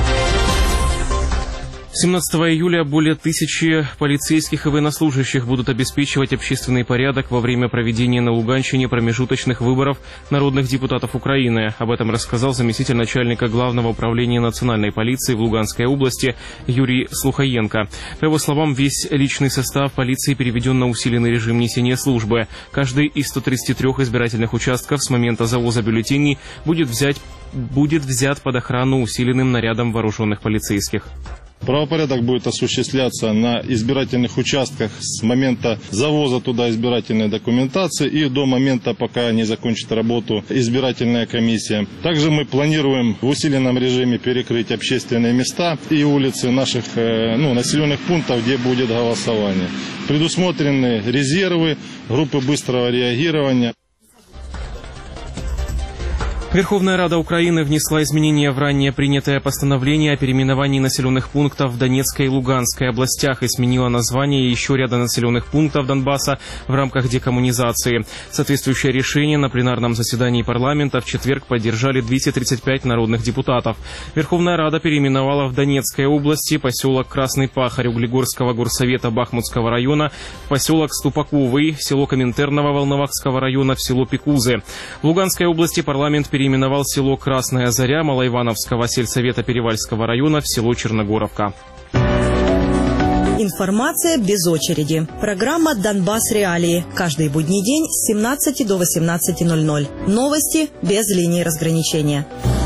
Speaker 1: семнадцатого июля более тысячи полицейских и военнослужащих будут обеспечивать общественный порядок во время проведения на Луганщине промежуточных выборов народных депутатов Украины. Об этом рассказал заместитель начальника Главного управления национальной полиции в Луганской области Юрий Слухаенко. По его словам, весь личный состав полиции переведен на усиленный режим несения службы. Каждый из ста тридцати трёх избирательных участков с момента завоза бюллетеней будет взять, будет взят под охрану усиленным нарядом вооруженных полицейских.
Speaker 3: Правопорядок будет осуществляться на избирательных участках с момента завоза туда избирательной документации и до момента, пока не закончит работу избирательная комиссия. Также мы планируем в усиленном режиме перекрыть общественные места и улицы наших ну, населенных пунктов, где будет голосование. Предусмотрены резервы, группы быстрого реагирования.
Speaker 1: Верховная Рада Украины внесла изменения в ранее принятое постановление о переименовании населенных пунктов в Донецкой и Луганской областях и сменила название еще ряда населенных пунктов Донбасса в рамках декоммунизации. Соответствующее решение на пленарном заседании парламента в четверг поддержали двести тридцать пять народных депутатов. Верховная Рада переименовала в Донецкой области поселок Красный Пахарь Углегорского горсовета Бахмутского района в поселок Ступаковый, село Коминтерново Волновахского района в село Пекузы. В Луганской области парламент переименовал село Красная Заря Малоивановского сельсовета Перевальского района в село Черногоровка.
Speaker 19: Информация без очереди. Программа «Донбасс Реалии». Каждый будний день с семнадцати до восемнадцати ноль-ноль. Новости без линии разграничения.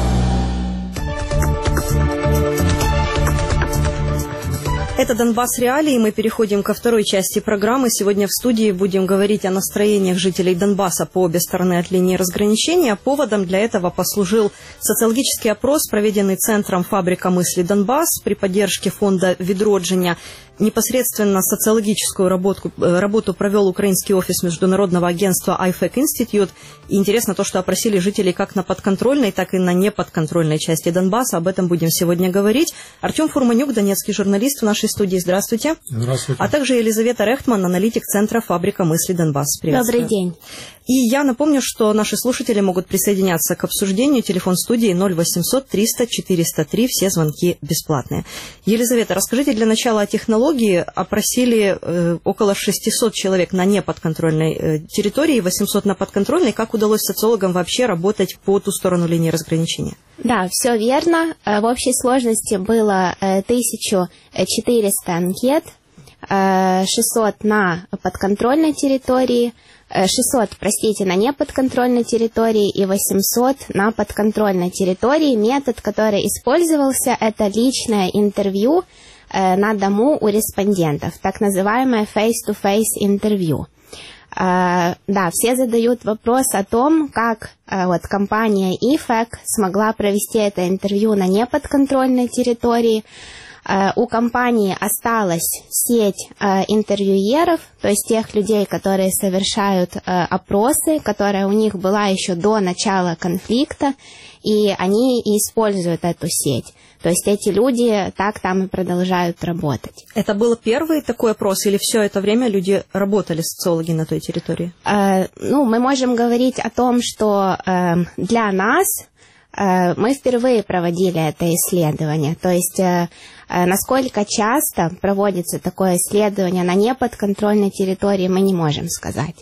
Speaker 2: Это «Донбасс Реалии», и мы переходим ко второй части программы. Сегодня в студии будем говорить о настроениях жителей Донбасса по обе стороны от линии разграничения. Поводом для этого послужил социологический опрос, проведенный Центром «Фабрика мысли Донбасс» при поддержке фонда «Відродження». Непосредственно социологическую работу, работу провел украинский офис международного агентства ай фэк Institute. И интересно то, что опросили жителей как на подконтрольной, так и на неподконтрольной части Донбасса. Об этом будем сегодня говорить. Артем Фурманюк, донецкий журналист в нашей студии. Здравствуйте.
Speaker 6: Здравствуйте.
Speaker 2: А также Елизавета Рехтман, аналитик Центра «Фабрика мысли Донбасс».
Speaker 6: Добрый день.
Speaker 2: И я напомню, что наши слушатели могут присоединяться к обсуждению. Телефон студии ноль восемьсот триста четыреста три. Все звонки бесплатные. Елизавета, расскажите для начала о технологии. Опросили э, около шестисот человек на неподконтрольной э, территории, восемьсот на подконтрольной. Как удалось социологам вообще работать по ту сторону линии разграничения?
Speaker 6: Да, все верно. В общей сложности было тысяча четыреста анкет.
Speaker 4: шестьсот на подконтрольной территории, шестьсот, простите, на неподконтрольной территории и восемьсот на подконтрольной территории. Метод, который использовался, это личное интервью на дому у респондентов, так называемое face-to-face интервью. Uh, да, все задают вопрос о том, как uh, вот компания и эф и си смогла провести это интервью на неподконтрольной территории. Uh, у компании осталась сеть uh, интервьюеров, то есть тех людей, которые совершают uh, опросы, которая у них была еще до начала конфликта, и они и используют эту сеть. То есть эти люди так там и продолжают работать.
Speaker 2: Это был первый такой опрос, или все это время люди работали, социологи, на той территории?
Speaker 4: Uh, ну, мы можем говорить о том, что uh, для нас uh, мы впервые проводили это исследование. То есть uh, uh, насколько часто проводится такое исследование на неподконтрольной территории, мы не можем сказать.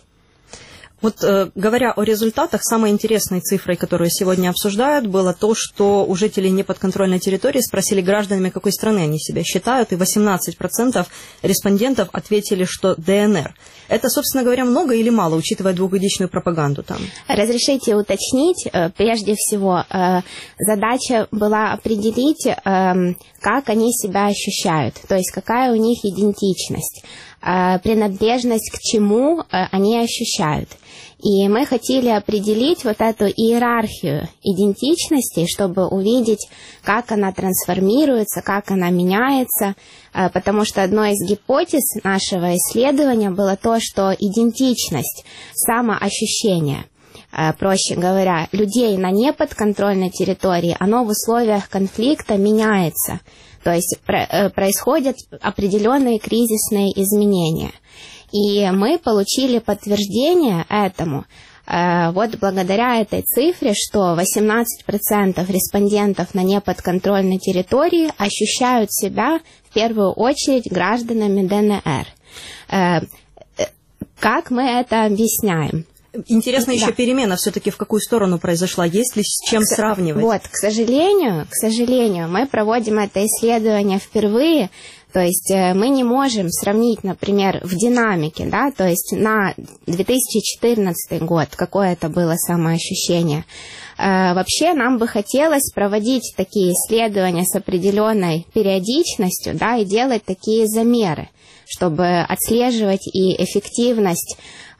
Speaker 2: Вот э, говоря о результатах, самой интересной цифрой, которую сегодня обсуждают, было то, что у жителей неподконтрольной территории спросили гражданами, какой страны они себя считают, и восемнадцать процентов респондентов ответили, что дэ эн эр. Это, собственно говоря, много или мало, учитывая двухгодичную пропаганду там?
Speaker 4: Разрешите уточнить. Прежде всего, задача была определить, как они себя ощущают, то есть какая у них идентичность, принадлежность к чему они ощущают. И мы хотели определить вот эту иерархию идентичности, чтобы увидеть, как она трансформируется, как она меняется, потому что одной из гипотез нашего исследования было то, что идентичность, самоощущение, проще говоря, людей на неподконтрольной территории, оно в условиях конфликта меняется. То есть происходят определенные кризисные изменения. И мы получили подтверждение этому э, вот благодаря этой цифре, что восемнадцать процентов респондентов на неподконтрольной территории ощущают себя в первую очередь гражданами дэ эн эр. Э, э, как мы это объясняем?
Speaker 2: Интересно, еще да. перемена все-таки в какую сторону произошла, есть ли с чем к, сравнивать?
Speaker 4: Вот, к сожалению, к сожалению, мы проводим это исследование впервые. То есть мы не можем сравнить, например, в динамике, да, то есть на две тысячи четырнадцатый год, какое это было самоощущение. Э, вообще нам бы хотелось проводить такие исследования с определенной периодичностью, да, и делать такие замеры, чтобы отслеживать и эффективность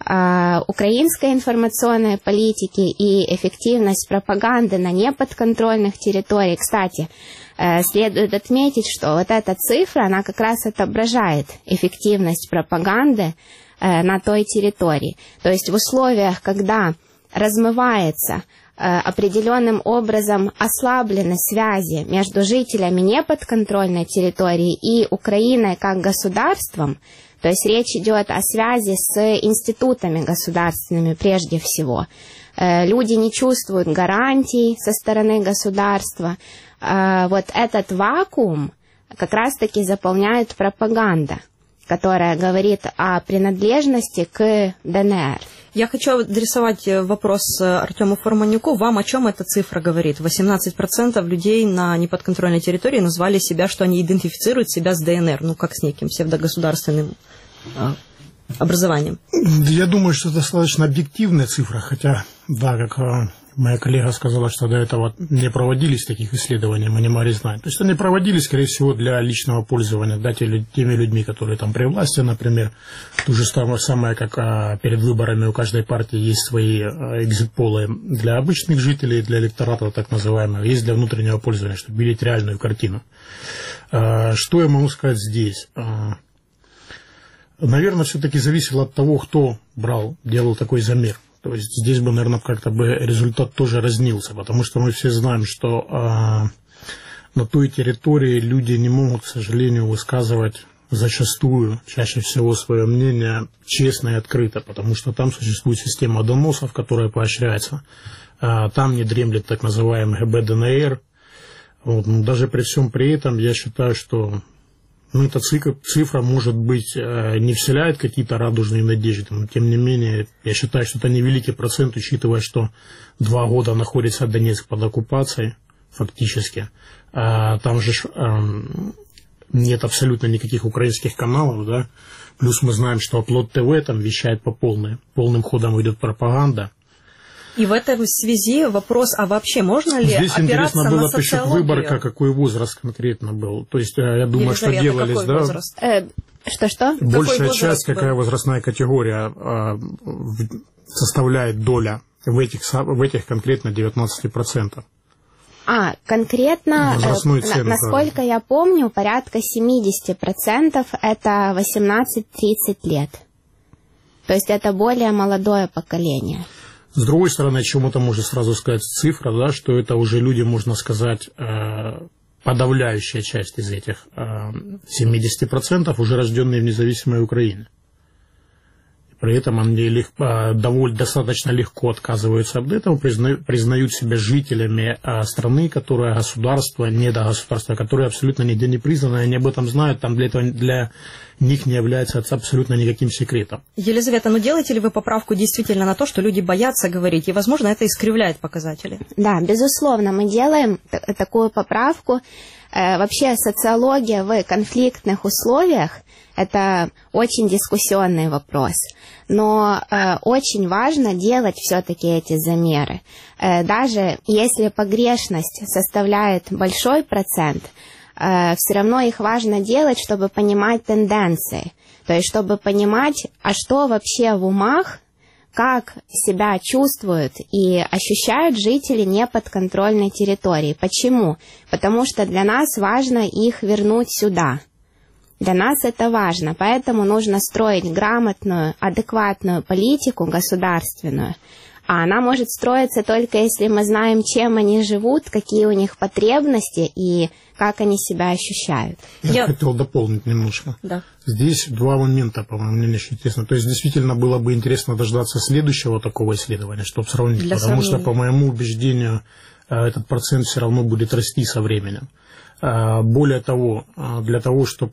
Speaker 4: э, украинской информационной политики и эффективность пропаганды на неподконтрольных территориях. Кстати, следует отметить, что вот эта цифра, она как раз отображает эффективность пропаганды э, на той территории. То есть в условиях, когда размывается э, определенным образом ослаблены связи между жителями неподконтрольной территории и Украиной как государством, то есть речь идет о связи с институтами государственными прежде всего. Э, люди не чувствуют гарантий со стороны государства. Вот этот вакуум как раз-таки заполняет пропаганда, которая говорит о принадлежности к дэ эн эр.
Speaker 2: Я хочу адресовать вопрос Артему Форманюку. Вам о чем эта цифра говорит? восемнадцать процентов людей на неподконтрольной территории назвали себя, что они идентифицируют себя с дэ эн эр, ну как с неким псевдогосударственным а, образованием.
Speaker 6: Я думаю, что это достаточно объективная цифра, хотя, да, как моя коллега сказала, что до этого не проводились таких исследований, мы не могли знать. То есть они проводились, скорее всего, для личного пользования, да, теми людьми, которые там при власти, например. То же самое, как а, перед выборами у каждой партии есть свои а, экзит-полы для обычных жителей, для электората так называемого, есть для внутреннего пользования, чтобы видеть реальную картину. А, что я могу сказать здесь? А, наверное, все-таки зависело от того, кто брал, делал такой замер. То есть здесь бы, наверное, как-то бы результат тоже разнился, потому что мы все знаем, что а, на той территории люди не могут, к сожалению, высказывать зачастую, чаще всего свое мнение честно и открыто, потому что там существует система доносов, которая поощряется. А, там не дремлет так называемый гэ бэ дэ эн эр. Вот, но даже при всем при этом я считаю, что ну, эта цифра, может быть, не вселяет какие-то радужные надежды, но, тем не менее, я считаю, что это невеликий процент, учитывая, что два года находится Донецк под оккупацией, фактически. Там же нет абсолютно никаких украинских каналов, да, плюс мы знаем, что Оплот ТВ там вещает по полной, полным ходом идет пропаганда.
Speaker 2: И в этой связи вопрос, а вообще можно ли
Speaker 6: Здесь
Speaker 2: опираться
Speaker 6: интересно было
Speaker 2: на социологию?
Speaker 6: выборка, какой возраст конкретно был. То есть, я думаю,
Speaker 2: Елизавета,
Speaker 6: что делались,
Speaker 2: какой
Speaker 6: да?
Speaker 2: Возраст?
Speaker 4: Э, что-что?
Speaker 6: Большая часть, был? Какая возрастная категория э, составляет доля в этих, в этих конкретно девятнадцать процентов.
Speaker 4: А, конкретно, э, цены, насколько да. я помню, порядка семьдесят процентов это восемнадцать-тридцать лет. То есть это более молодое поколение.
Speaker 6: С другой стороны, о чем это может сразу сказать цифра, да, что это уже люди, можно сказать, э, подавляющая часть из этих э, семьдесят процентов уже рожденные в независимой Украине. При этом они легко, довольно достаточно легко отказываются от этого, признают, признают себя жителями страны, которая государство, не до государства, которое абсолютно нигде не признано, они об этом знают, там для этого для них не является абсолютно никаким секретом.
Speaker 2: Елизавета, ну делаете ли вы поправку действительно на то, что люди боятся говорить, и, возможно, это искривляет показатели?
Speaker 4: Да, безусловно, мы делаем такую поправку. Вообще социология в конфликтных условиях – это очень дискуссионный вопрос, но э, очень важно делать все-таки эти замеры. Э, даже если погрешность составляет большой процент, э, все равно их важно делать, чтобы понимать тенденции, то есть чтобы понимать, а что вообще в умах, как себя чувствуют и ощущают жители неподконтрольной территории. Почему? Потому что для нас важно их вернуть сюда. Для нас это важно, поэтому нужно строить грамотную, адекватную политику государственную. А она может строиться только если мы знаем, чем они живут, какие у них потребности и как они себя ощущают.
Speaker 6: Я, Я... хотел дополнить немножко.
Speaker 2: Да.
Speaker 6: Здесь два момента, по-моему, мне очень интересно. То есть, действительно, было бы интересно дождаться следующего такого исследования, чтобы сравнить. Для потому сравнения. Что, по моему убеждению, этот процент все равно будет расти со временем. Более того, для того, чтобы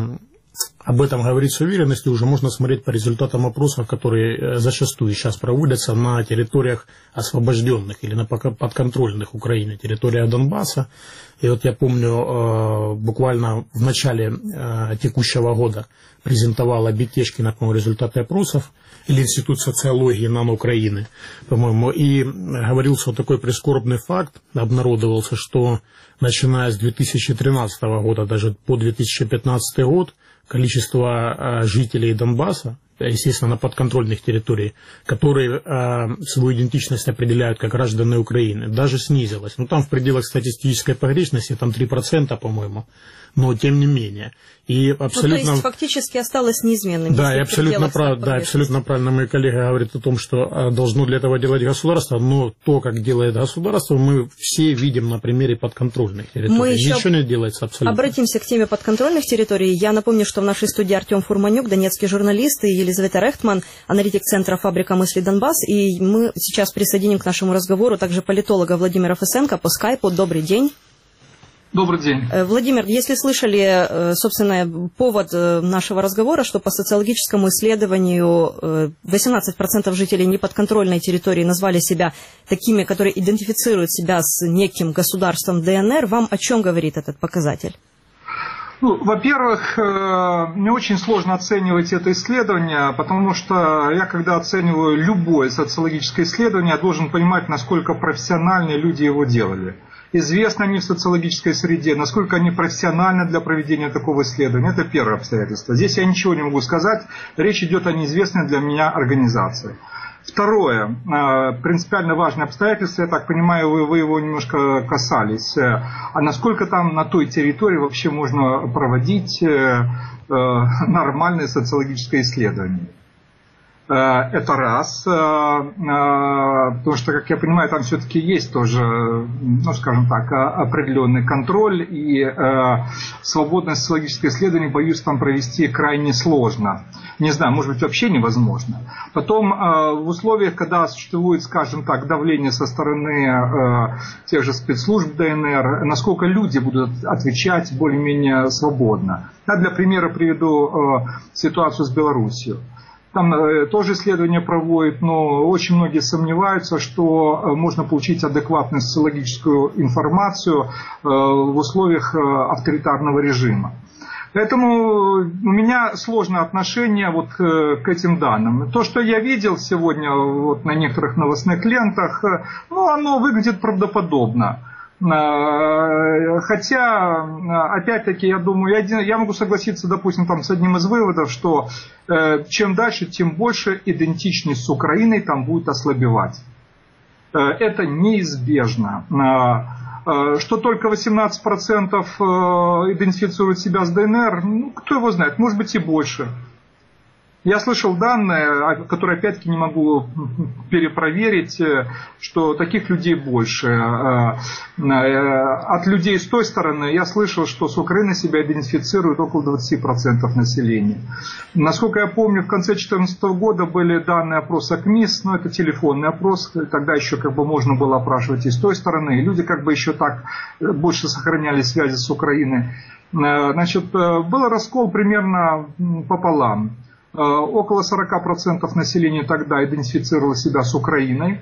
Speaker 6: об этом говорить с уверенностью, уже можно смотреть по результатам опросов, которые зачастую сейчас проводятся на территориях освобожденных или на подконтрольных Украине территориях Донбасса. И вот я помню, буквально в начале текущего года презентовал Бетешкина, по-моему, результаты опросов, или Институт социологии НАН Украины, по-моему, и говорился вот такой прискорбный факт, обнародовался, что начиная с две тысячи тринадцатого года даже по две тысячи пятнадцатый год количество жителей Донбасса, естественно, на подконтрольных территориях, которые э, свою идентичность определяют как граждане Украины, даже снизилось. Ну, там в пределах статистической погрешности, там три процента, по-моему, но тем не менее. И абсолютно... Ну, то есть фактически осталось неизменным. Да, и абсолютно, прав... да, абсолютно правильно мои коллеги говорят о том, что должно для этого делать государство, но то, как делает государство, мы все видим на примере подконтрольных территорий. Мы Ничего еще не делается абсолютно.
Speaker 2: Обратимся к теме подконтрольных территорий. Я напомню, что в нашей студии Артем Фурманюк, донецкий журналист, и Елизавета Рехтман, аналитик Центра «Фабрика мысли Донбасс». И мы сейчас присоединим к нашему разговору также политолога Владимира Фесенко по скайпу. Добрый день.
Speaker 7: Добрый день.
Speaker 2: Владимир, если слышали, собственно, повод нашего разговора, что по социологическому исследованию восемнадцать процентов жителей неподконтрольной территории назвали себя такими, которые идентифицируют себя с неким государством ДНР, вам о чем говорит этот показатель?
Speaker 7: Ну, во-первых, мне очень сложно оценивать это исследование, потому что я, когда оцениваю любое социологическое исследование, я должен понимать, насколько профессиональные люди его делали. Известны они в социологической среде, насколько они профессиональны для проведения такого исследования. Это первое обстоятельство. Здесь я ничего не могу сказать. Речь идет о неизвестной для меня организации. Второе, принципиально важное обстоятельство, я так понимаю, вы, вы его немножко касались. А насколько там на той территории вообще можно проводить нормальное социологическое исследование? Это раз, потому что, как я понимаю, там все-таки есть тоже, ну, скажем так, определенный контроль, и свободное социологическое исследование, боюсь, там провести крайне сложно. Не знаю, может быть, вообще невозможно. Потом, в условиях, когда существует, скажем так, давление со стороны тех же спецслужб ДНР, насколько люди будут отвечать более-менее свободно. Я для примера приведу ситуацию с Белоруссией. Там тоже исследования проводят, но очень многие сомневаются, что можно получить адекватную социологическую информацию в условиях авторитарного режима. Поэтому у меня сложное отношение вот к этим данным. То, что я видел сегодня вот на некоторых новостных лентах, ну, оно выглядит правдоподобно. Хотя, опять-таки, я думаю, я, я могу согласиться, допустим, там, с одним из выводов, что э, чем дальше, тем больше идентичность с Украиной там будет ослабевать. Э, это неизбежно. Что только восемнадцать процентов идентифицируют себя с ДНР, ну, кто его знает, может быть и больше. Я слышал данные, которые опять-таки не могу перепроверить, что таких людей больше. От людей с той стороны я слышал, что с Украины себя идентифицируют около двадцать процентов населения. Насколько я помню, в конце две тысячи четырнадцатого года были данные опроса КМИС, но это телефонный опрос, тогда еще как бы можно было опрашивать и с той стороны, и люди как бы еще так больше сохраняли связи с Украиной. Значит, был раскол примерно пополам. Около сорок процентов населения тогда идентифицировало себя с Украиной.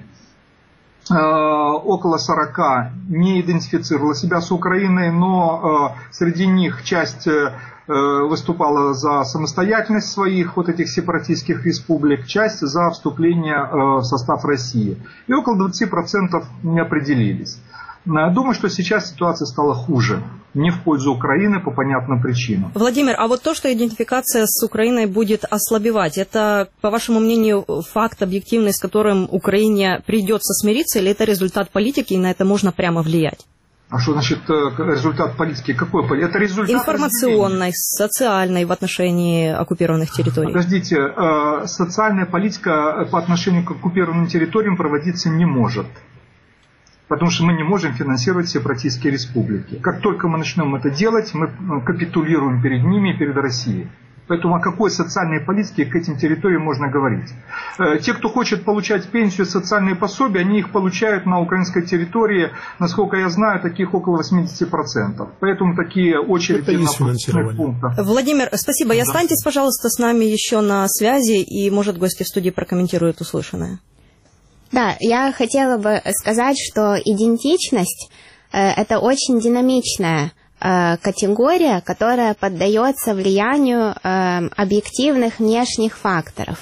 Speaker 7: Около сорок процентов не идентифицировало себя с Украиной, но среди них часть выступала за самостоятельность своих вот этих сепаратистских республик, часть за вступление в состав России. И около двадцать процентов не определились. Думаю, что сейчас ситуация стала хуже. Не в пользу Украины по понятным причинам.
Speaker 2: Владимир, а вот то, что идентификация с Украиной будет ослабевать, это, по вашему мнению, факт объективный, с которым Украине придется смириться, или это результат политики, и на это можно прямо влиять?
Speaker 7: А что значит результат политики? Какой? Это результат
Speaker 2: информационной, социальной в отношении оккупированных территорий.
Speaker 7: Подождите, социальная политика по отношению к оккупированным территориям проводиться не может. Потому что мы не можем финансировать сепаратистские республики. Как только мы начнем это делать, мы капитулируем перед ними и перед Россией. Поэтому о какой социальной политике к этим территориям можно говорить? Те, кто хочет получать пенсию, социальные пособия, они их получают на украинской территории, насколько я знаю, таких около восемьдесят процентов. Поэтому такие очереди на пропускных пунктах.
Speaker 2: Владимир, спасибо. И останьтесь, пожалуйста, с нами еще на связи, и, может, гости в студии прокомментируют услышанное.
Speaker 4: Да, я хотела бы сказать, что идентичность э, – это очень динамичная э, категория, которая поддается влиянию э, объективных внешних факторов.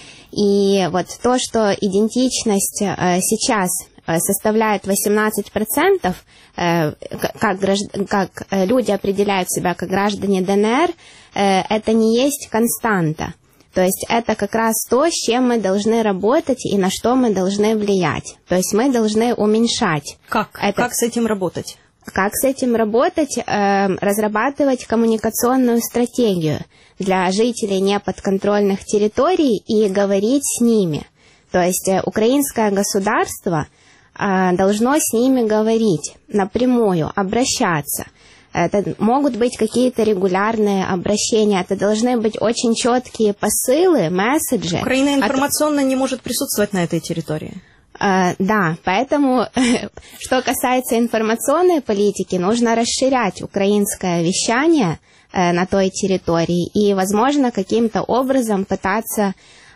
Speaker 4: И вот то, что идентичность э, сейчас составляет восемнадцать процентов, э, как, гражд... как люди определяют себя как граждане ДНР, э, это не есть константа. То есть это как раз то, с чем мы должны работать и на что мы должны влиять. То есть мы должны уменьшать.
Speaker 2: Как? Это... Как с этим работать?
Speaker 4: Как с этим работать? Э, разрабатывать коммуникационную стратегию для жителей неподконтрольных территорий и говорить с ними. То есть э, украинское государство э, должно с ними говорить напрямую, обращаться. Это могут быть какие-то регулярные обращения, это должны быть очень четкие посылы, месседжи.
Speaker 2: Украина информационно От... не может присутствовать на этой территории.
Speaker 4: Uh, да, поэтому, что касается информационной политики, нужно расширять украинское вещание uh, на той территории и, возможно, каким-то образом пытаться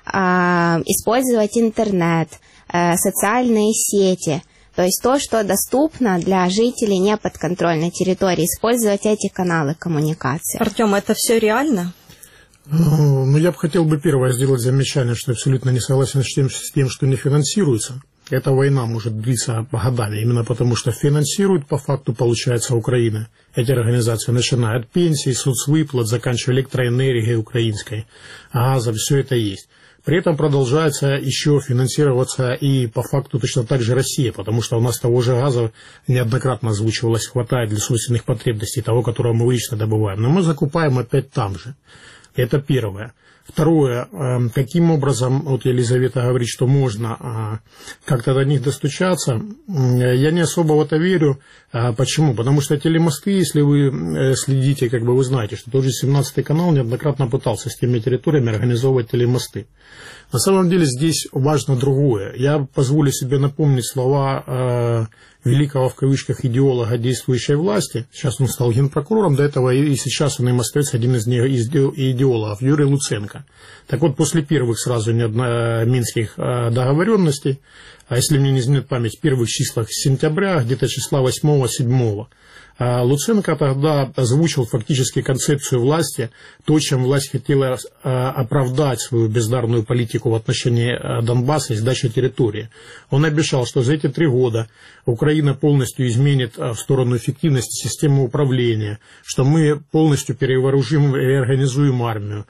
Speaker 4: uh, использовать интернет, uh, социальные сети. То есть то, что доступно для жителей неподконтрольной территории, использовать эти каналы коммуникации.
Speaker 2: Артем, это все реально?
Speaker 6: Ну, я бы хотел бы первое сделать замечание, что абсолютно не согласен с тем, с тем, что не финансируется. Эта война может длиться годами, именно потому что финансирует по факту, получается, Украина. Эти организации, начиная от пенсий, соцвыплат, заканчивая электроэнергией украинской, газом, все это есть. При этом продолжается еще финансироваться и по факту точно так же Россия, потому что у нас того же газа неоднократно озвучивалось, хватает для собственных потребностей, того, которого мы лично добываем. Но мы закупаем опять там же. Это первое. Второе, каким образом, вот Елизавета говорит, что можно как-то до них достучаться, я не особо в это верю. Почему? Потому что телемосты, если вы следите, как бы вы знаете, что тот же семнадцатый канал неоднократно пытался с теми территориями организовывать телемосты. На самом деле здесь важно другое. Я позволю себе напомнить слова великого в кавычках идеолога действующей власти, сейчас он стал генпрокурором, до этого и сейчас он им остается один из идеологов, Юрий Луценко. Так вот, после первых сразу минских договоренностей, а если мне не изменит память, в первых числах сентября, где-то числа восьмого-седьмого, Луценко тогда озвучил фактически концепцию власти, то, чем власть хотела оправдать свою бездарную политику в отношении Донбасса и сдачи территории. Он обещал, что за эти три года Украина полностью изменит в сторону эффективности системы управления, что мы полностью перевооружим и реорганизуем армию,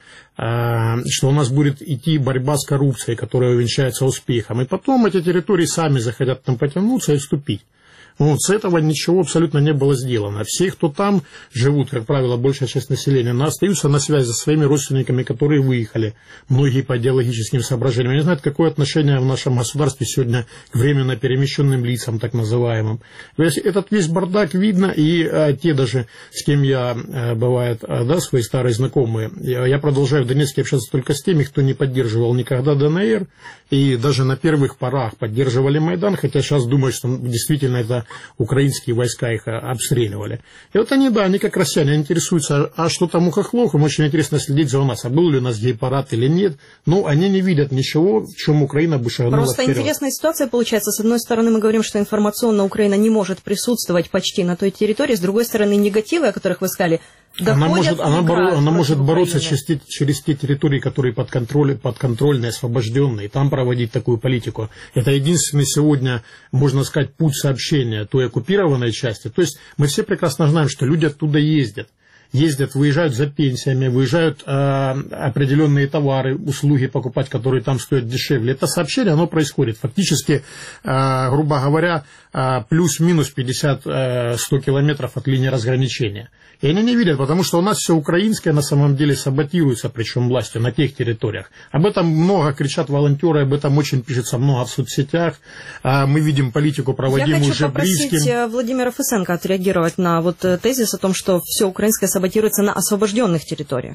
Speaker 6: что у нас будет идти борьба с коррупцией, которая увенчается успехом. И потом эти территории сами захотят там потянуться и вступить. Вот, с этого ничего абсолютно не было сделано. Все, кто там живут, как правило, большая часть населения, но остаются на связи со своими родственниками, которые выехали, многие по идеологическим соображениям. Не знают, какое отношение в нашем государстве сегодня к временно перемещенным лицам, так называемым. Этот весь бардак видно, и а, те даже, с кем я, а, бывает, а, да, свои старые знакомые, я, я продолжаю в Донецке общаться только с теми, кто не поддерживал никогда ДНР, и даже на первых порах поддерживали Майдан, хотя сейчас думаю, что действительно это украинские войска их обстреливали. И вот они, да, они как россияне интересуются, а что там у хохлов, им очень интересно следить за у нас, а был ли у нас гей-парад или нет. Но они не видят ничего, в чем Украина бы шагнула
Speaker 2: Просто
Speaker 6: вперед.
Speaker 2: Интересная ситуация получается. С одной стороны, мы говорим, что информационно Украина не может присутствовать почти на той территории, с другой стороны, негативы, о которых вы сказали,
Speaker 6: Она может, она боро, она может бороться через те, через те территории, которые под контроль, подконтрольные, освобожденные, там проводить такую политику. Это единственный сегодня, можно сказать, путь сообщения той оккупированной части. То есть мы все прекрасно знаем, что люди оттуда ездят. Ездят, выезжают за пенсиями, выезжают э, определенные товары, услуги покупать, которые там стоят дешевле. Это сообщение, оно происходит. Фактически, э, грубо говоря, э, плюс-минус пятьдесят-сто километров от линии разграничения. И они не видят, потому что у нас все украинское на самом деле саботируется, причем властью, на тех территориях. Об этом много кричат волонтеры, об этом очень пишется много в соцсетях. Э, мы видим политику, проводимую уже близким.
Speaker 2: Я хочу попросить Владимира Фесенко отреагировать на вот тезис о том, что все украинское саботируется на освобожденных территориях.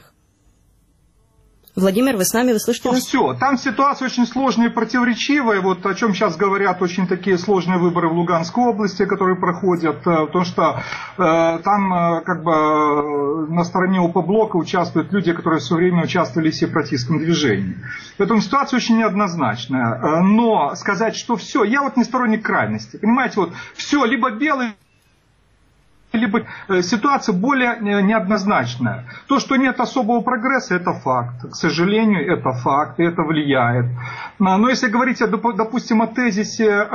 Speaker 2: Владимир, вы с нами, вы слышите нас?
Speaker 7: Все, там ситуация очень сложная и противоречивая, вот о чем сейчас говорят очень такие сложные выборы в Луганской области, которые проходят, потому что э, там э, как бы на стороне ОП-блока участвуют люди, которые все время участвовали в сепаратистском движении. Поэтому ситуация очень неоднозначная, но сказать, что все, я вот не сторонник крайности, понимаете, вот все, либо белый, либо ситуация более неоднозначная. То, что нет особого прогресса, это факт. К сожалению, это факт, и это влияет. Но если говорить, допустим, о тезисе,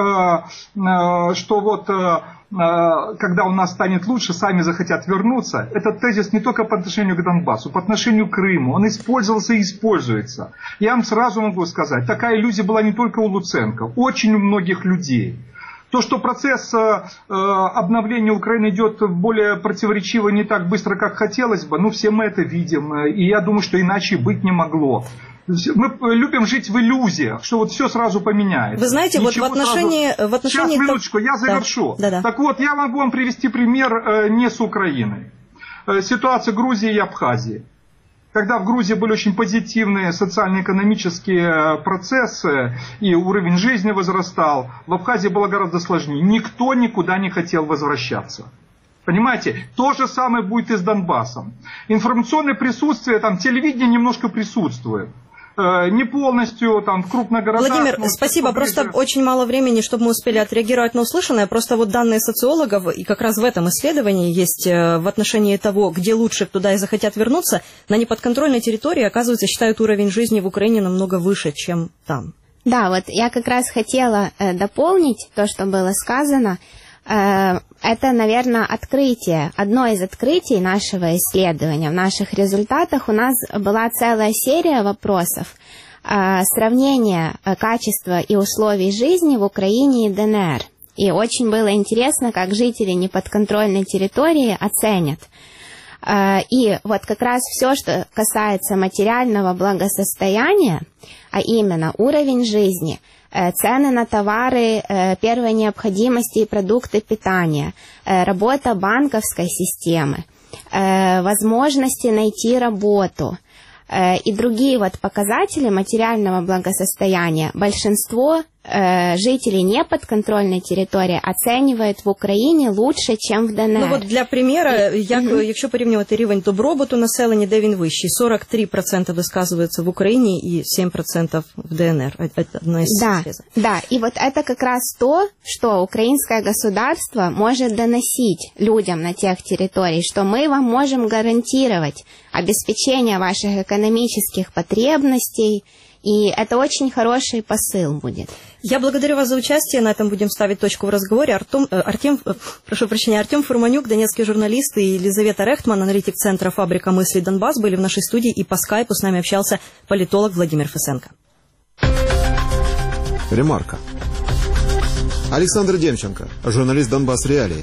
Speaker 7: что вот когда у нас станет лучше, сами захотят вернуться, этот тезис не только по отношению к Донбассу, по отношению к Крыму. Он использовался и используется. Я вам сразу могу сказать, такая иллюзия была не только у Луценко, очень у многих людей. То, что процесс э, обновления Украины идет более противоречиво, не так быстро, как хотелось бы, ну, все мы это видим, и я думаю, что иначе быть не могло. Мы любим жить в иллюзиях, что вот все сразу поменяется.
Speaker 2: Вы знаете,
Speaker 7: Ничего
Speaker 2: вот в отношении...
Speaker 7: Сразу...
Speaker 2: В отношении...
Speaker 7: Сейчас, минуточку, я завершу. Да, да, да. Так вот, я могу вам привести пример э, не с Украиной. Э, ситуация Грузии и Абхазии. Когда в Грузии были очень позитивные социально-экономические процессы и уровень жизни возрастал, в Абхазии было гораздо сложнее. Никто никуда не хотел возвращаться. Понимаете? То же самое будет и с Донбассом. Информационное присутствие, там, телевидение немножко присутствует. Не полностью, там, в крупных городах.
Speaker 2: Владимир, ну, спасибо, просто очень мало времени, чтобы мы успели отреагировать на услышанное. Просто вот данные социологов, и как раз в этом исследовании есть в отношении того, где лучше, туда и захотят вернуться, на неподконтрольной территории, оказывается, считают уровень жизни в Украине намного выше, чем там.
Speaker 4: Да, вот я как раз хотела э, дополнить то, что было сказано. Это, наверное, открытие, одно из открытий нашего исследования. В наших результатах у нас была целая серия вопросов сравнения качества и условий жизни в Украине и ДНР. И очень было интересно, как жители неподконтрольной территории оценят. И вот как раз все, что касается материального благосостояния, а именно уровень жизни, цены на товары первой необходимости и продукты питания, работа банковской системы, возможности найти работу и другие вот показатели материального благосостояния, большинство э, жители неподконтрольной территории оценивают в Україні лучше, чем в ДНР.
Speaker 2: Ну от для примера, як, mm-hmm. якщо порівнювати рівень добробуту населення, де він вищий, сорок три процента высказываются в Украине и семь процентов в ДНР. Это одна из
Speaker 4: да, да, и вот это как раз то, что украинское государство может доносить людям на тех территориях, что мы вам можем гарантировать обеспечение ваших экономических потребностей, и это очень хороший посыл будет.
Speaker 2: Я благодарю вас за участие. На этом будем ставить точку в разговоре. Артем, Артем, прошу прощения, Артем Фурманюк, донецкий журналист, и Елизавета Рехтман, аналитик Центра «Фабрика мыслей Донбасс», были в нашей студии, и по скайпу с нами общался политолог Владимир Фесенко.
Speaker 8: Ремарка. Александр Демченко, журналист «Донбасс Реалии».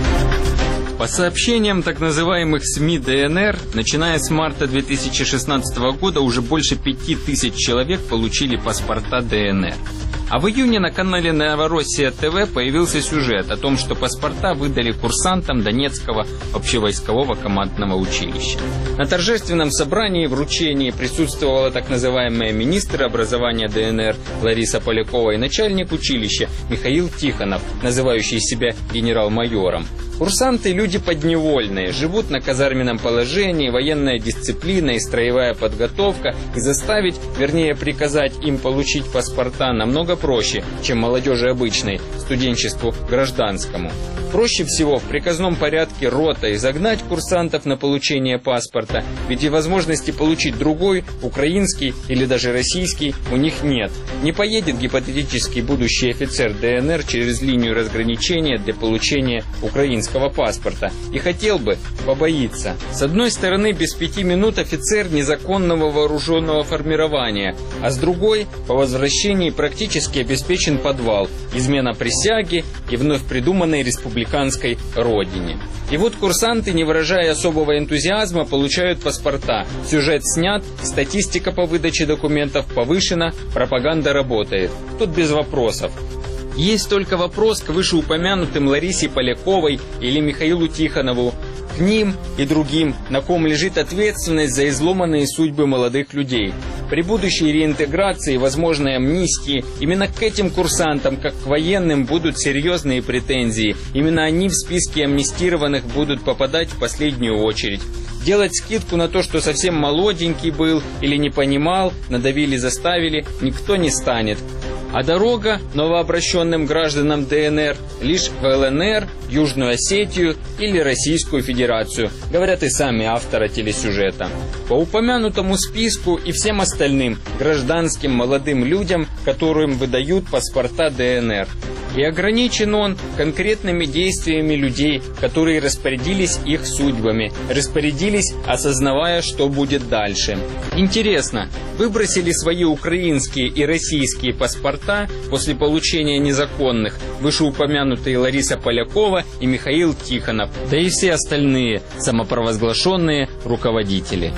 Speaker 26: По сообщениям так называемых СМИ ДНР, начиная с марта две тысячи шестнадцатого года уже больше пяти тысяч человек получили паспорта ДНР. А в июне на канале «Новороссия ТВ» появился сюжет о том, что паспорта выдали курсантам Донецкого общевойскового командного училища. На торжественном собрании вручения присутствовала так называемая министр образования ДНР Лариса Полякова и начальник училища Михаил Тихонов, называющий себя генерал-майором. Курсанты – люди подневольные, живут на казарменном положении, военная дисциплина и строевая подготовка, и заставить, вернее приказать им получить паспорта намного проще, чем молодежи обычной, студенчеству гражданскому. Проще всего в приказном порядке ротой загнать курсантов на получение паспорта, ведь и возможности получить другой, украинский или даже российский, у них нет. Не поедет гипотетический будущий офицер ДНР через линию разграничения для получения украинского паспорта. И хотел бы, побоится. С одной стороны, без пяти минут офицер незаконного вооруженного формирования, а с другой, по возвращении практически обеспечен подвал, измена присяги и вновь придуманной республиканской родине. И вот курсанты, не выражая особого энтузиазма, получают паспорта. Сюжет снят, статистика по выдаче документов повышена, пропаганда работает. Тут без вопросов. Есть только вопрос к вышеупомянутым Ларисе Поляковой или Михаилу Тихонову, к ним и другим, на ком лежит ответственность за изломанные судьбы молодых людей. При будущей реинтеграции и возможной амнистии именно к этим курсантам, как к военным, будут серьезные претензии. Именно они в списке амнистированных будут попадать в последнюю очередь. Делать скидку на то, что совсем молоденький был или не понимал, надавили, заставили, никто не станет. А дорога новообращенным гражданам ДНР лишь в ЛНР, Южную Осетию или Российскую Федерацию, говорят и сами авторы телесюжета. По упомянутому списку и всем остальным гражданским молодым людям, которым выдают паспорта ДНР. И ограничен он конкретными действиями людей, которые распорядились их судьбами, распорядились, осознавая, что будет дальше. Интересно, выбросили свои украинские и российские паспорта после получения незаконных вышеупомянутые Лариса Полякова и Михаил Тихонов, да и все остальные самопровозглашенные руководители.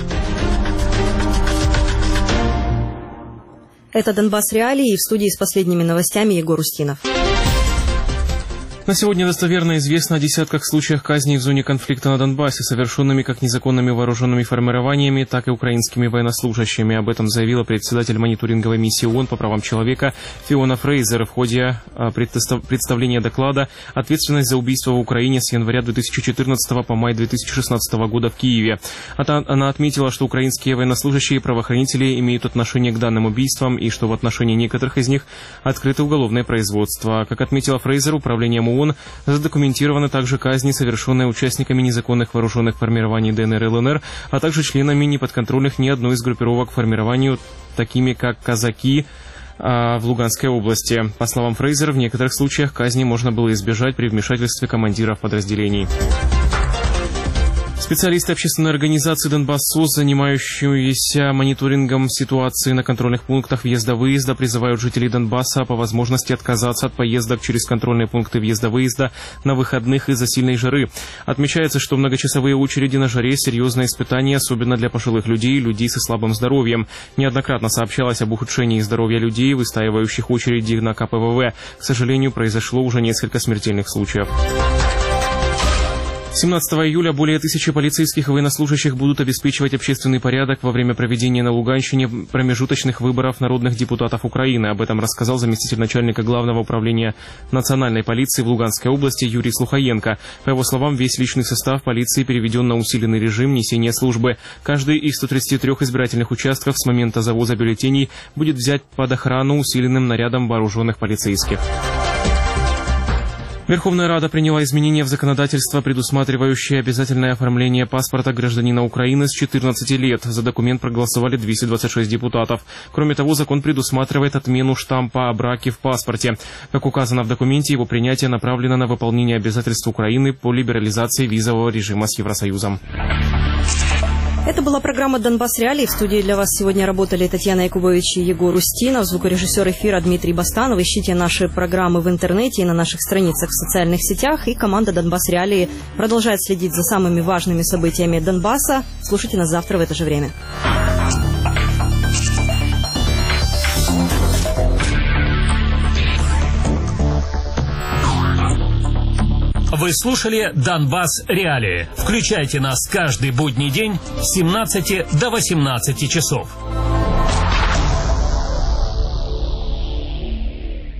Speaker 2: Это «Донбасс Реалии», и в студии с последними новостями Егор Устинов.
Speaker 1: На сегодня достоверно известно о десятках случаях казней в зоне конфликта на Донбассе, совершенными как незаконными вооруженными формированиями, так и украинскими военнослужащими. Об этом заявила председатель мониторинговой миссии ООН по правам человека Фиона Фрейзер в ходе представления доклада «Ответственность за убийство в Украине с января две тысячи четырнадцатого по май две тысячи шестнадцатого года в Киеве». Она отметила, что украинские военнослужащие и правоохранители имеют отношение к данным убийствам и что в отношении некоторых из них открыто уголовное производство. Как отметила Фрейзер, управлением ООН задокументированы также казни, совершенные участниками незаконных вооруженных формирований ДНР и ЛНР, а также членами неподконтрольных ни одной из группировок формированию, такими как казаки в Луганской области. По словам Фрейзер, в некоторых случаях казни можно было избежать при вмешательстве командиров подразделений. Специалисты общественной организации «Донбасс-СОС», занимающиеся мониторингом ситуации на контрольных пунктах въезда-выезда, призывают жителей Донбасса по возможности отказаться от поездок через контрольные пункты въезда-выезда на выходных из-за сильной жары. Отмечается, что многочасовые очереди на жаре – серьезное испытание, особенно для пожилых людей и людей со слабым здоровьем. Неоднократно сообщалось об ухудшении здоровья людей, выстаивающих очереди на ка пэ вэ вэ. К сожалению, произошло уже несколько смертельных случаев. семнадцатого июля более тысячи полицейских и военнослужащих будут обеспечивать общественный порядок во время проведения на Луганщине промежуточных выборов народных депутатов Украины. Об этом рассказал заместитель начальника Главного управления национальной полиции в Луганской области Юрий Слухаенко. По его словам, весь личный состав полиции переведен на усиленный режим несения службы. Каждый из ста тридцати трёх избирательных участков с момента завоза бюллетеней будет взять под охрану усиленным нарядом вооруженных полицейских. Верховная Рада приняла изменения в законодательство, предусматривающие обязательное оформление паспорта гражданина Украины с четырнадцати лет. За документ проголосовали двести двадцать шесть депутатов. Кроме того, закон предусматривает отмену штампа о браке в паспорте. Как указано в документе, его принятие направлено на выполнение обязательств Украины по либерализации визового режима с Евросоюзом.
Speaker 2: Это была программа «Донбасс Реалии». В студии для вас сегодня работали Татьяна Якубович и Егор Устинов, звукорежиссер эфира Дмитрий Бастанов. Ищите наши программы в интернете и на наших страницах в социальных сетях. И команда «Донбасс Реалии» продолжает следить за самыми важными событиями Донбасса. Слушайте нас завтра в это же время.
Speaker 5: Вы слушали «Донбасс Реалии». Включайте нас каждый будний день с семнадцати до восемнадцати часов.